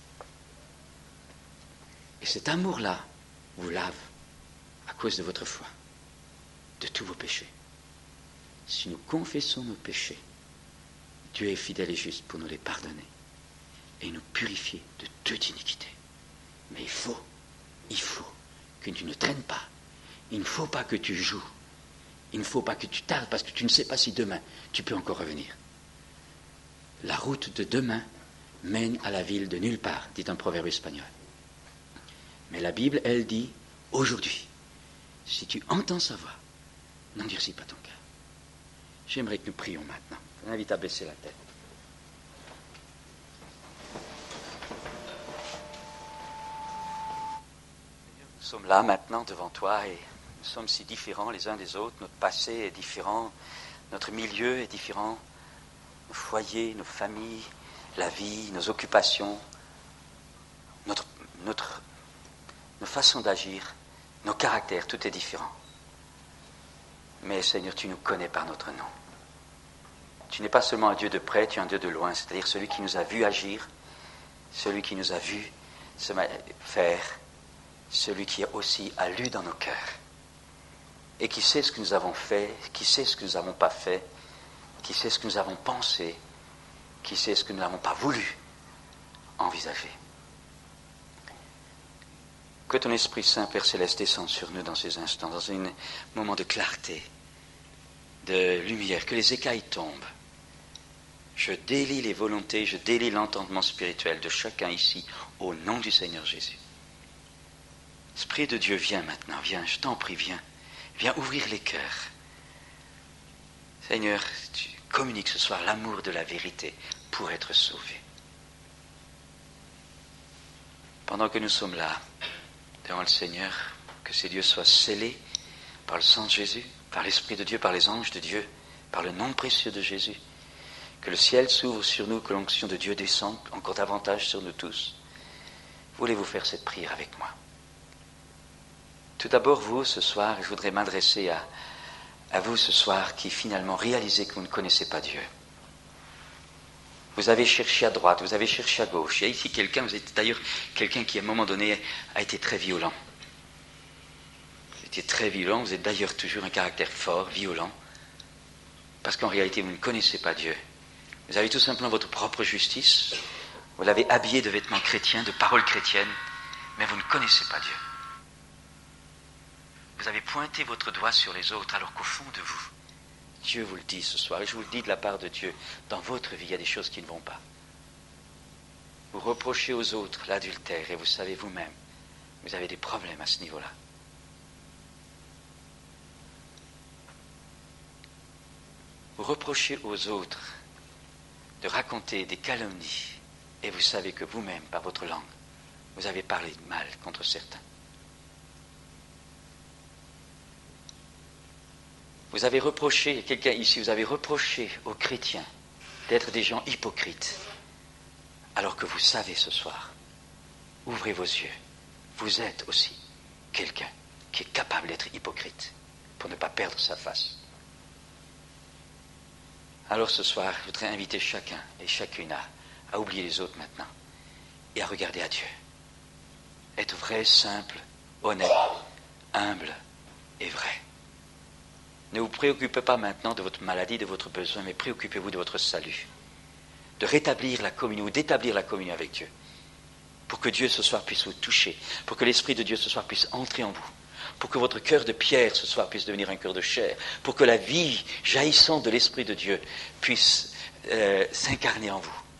Et cet amour-là vous lave à cause de votre foi, de tous vos péchés. Si nous confessons nos péchés, Dieu est fidèle et juste pour nous les pardonner et nous purifier de toute iniquité. Mais il faut que tu ne traînes pas. Il ne faut pas que tu joues. Il ne faut pas que tu tardes parce que tu ne sais pas si demain tu peux encore revenir. La route de demain mène à la ville de nulle part, dit un proverbe espagnol. Mais la Bible, elle dit, aujourd'hui, si tu entends sa voix, n'endurcis pas ton cœur. J'aimerais que nous prions maintenant. Je vous invite à baisser la tête. Nous sommes là maintenant devant toi et nous sommes si différents les uns des autres. Notre passé est différent, notre milieu est différent, nos foyers, nos familles, la vie, nos occupations, nos façons d'agir, nos caractères, tout est différent. Mais Seigneur, tu nous connais par notre nom. Tu n'es pas seulement un Dieu de près, tu es un Dieu de loin, c'est-à-dire celui qui nous a vu agir, celui qui nous a vu se faire, celui qui aussi a lu dans nos cœurs et qui sait ce que nous avons fait, qui sait ce que nous n'avons pas fait, qui sait ce que nous avons pensé, qui sait ce que nous n'avons pas voulu envisager. Que ton Esprit Saint, Père Céleste, descende sur nous dans ces instants, dans un moment de clarté, de lumière, que les écailles tombent. Je délie les volontés, je délie l'entendement spirituel de chacun ici, au nom du Seigneur Jésus. Esprit de Dieu, viens maintenant, viens, je t'en prie, viens ouvrir les cœurs. Seigneur, tu communiques ce soir l'amour de la vérité pour être sauvé. Pendant que nous sommes là, devant le Seigneur, que ces dieux soient scellés par le sang de Jésus, par l'Esprit de Dieu, par les anges de Dieu, par le nom précieux de Jésus. Que le ciel s'ouvre sur nous, que l'onction de Dieu descende encore davantage sur nous tous. Voulez-vous faire cette prière avec moi? Tout d'abord, vous, ce soir, je voudrais m'adresser à vous ce soir qui finalement réalisez que vous ne connaissez pas Dieu. Vous avez cherché à droite, vous avez cherché à gauche. Il y a ici quelqu'un, vous êtes d'ailleurs quelqu'un qui à un moment donné a été très violent. Vous étiez très violent, vous êtes d'ailleurs toujours un caractère fort, violent, parce qu'en réalité vous ne connaissez pas Dieu. Vous avez tout simplement votre propre justice, vous l'avez habillé de vêtements chrétiens, de paroles chrétiennes, mais vous ne connaissez pas Dieu. Vous avez pointé votre doigt sur les autres alors qu'au fond de vous, Dieu vous le dit ce soir, et je vous le dis de la part de Dieu, dans votre vie, il y a des choses qui ne vont pas. Vous reprochez aux autres l'adultère, et vous savez vous-même, vous avez des problèmes à ce niveau-là. Vous reprochez aux autres de raconter des calomnies, et vous savez que vous-même, par votre langue, vous avez parlé de mal contre certains. Vous avez reproché, quelqu'un ici, vous avez reproché aux chrétiens d'être des gens hypocrites, alors que vous savez ce soir, ouvrez vos yeux, vous êtes aussi quelqu'un qui est capable d'être hypocrite pour ne pas perdre sa face. Alors ce soir, je voudrais inviter chacun et chacune à oublier les autres maintenant et à regarder à Dieu. Être vrai, simple, honnête, humble et vrai. Ne vous préoccupez pas maintenant de votre maladie, de votre besoin, mais préoccupez-vous de votre salut. De rétablir la communion, ou d'établir la communion avec Dieu. Pour que Dieu ce soir puisse vous toucher, pour que l'Esprit de Dieu ce soir puisse entrer en vous, pour que votre cœur de pierre ce soir puisse devenir un cœur de chair, pour que la vie jaillissante de l'Esprit de Dieu puisse s'incarner en vous.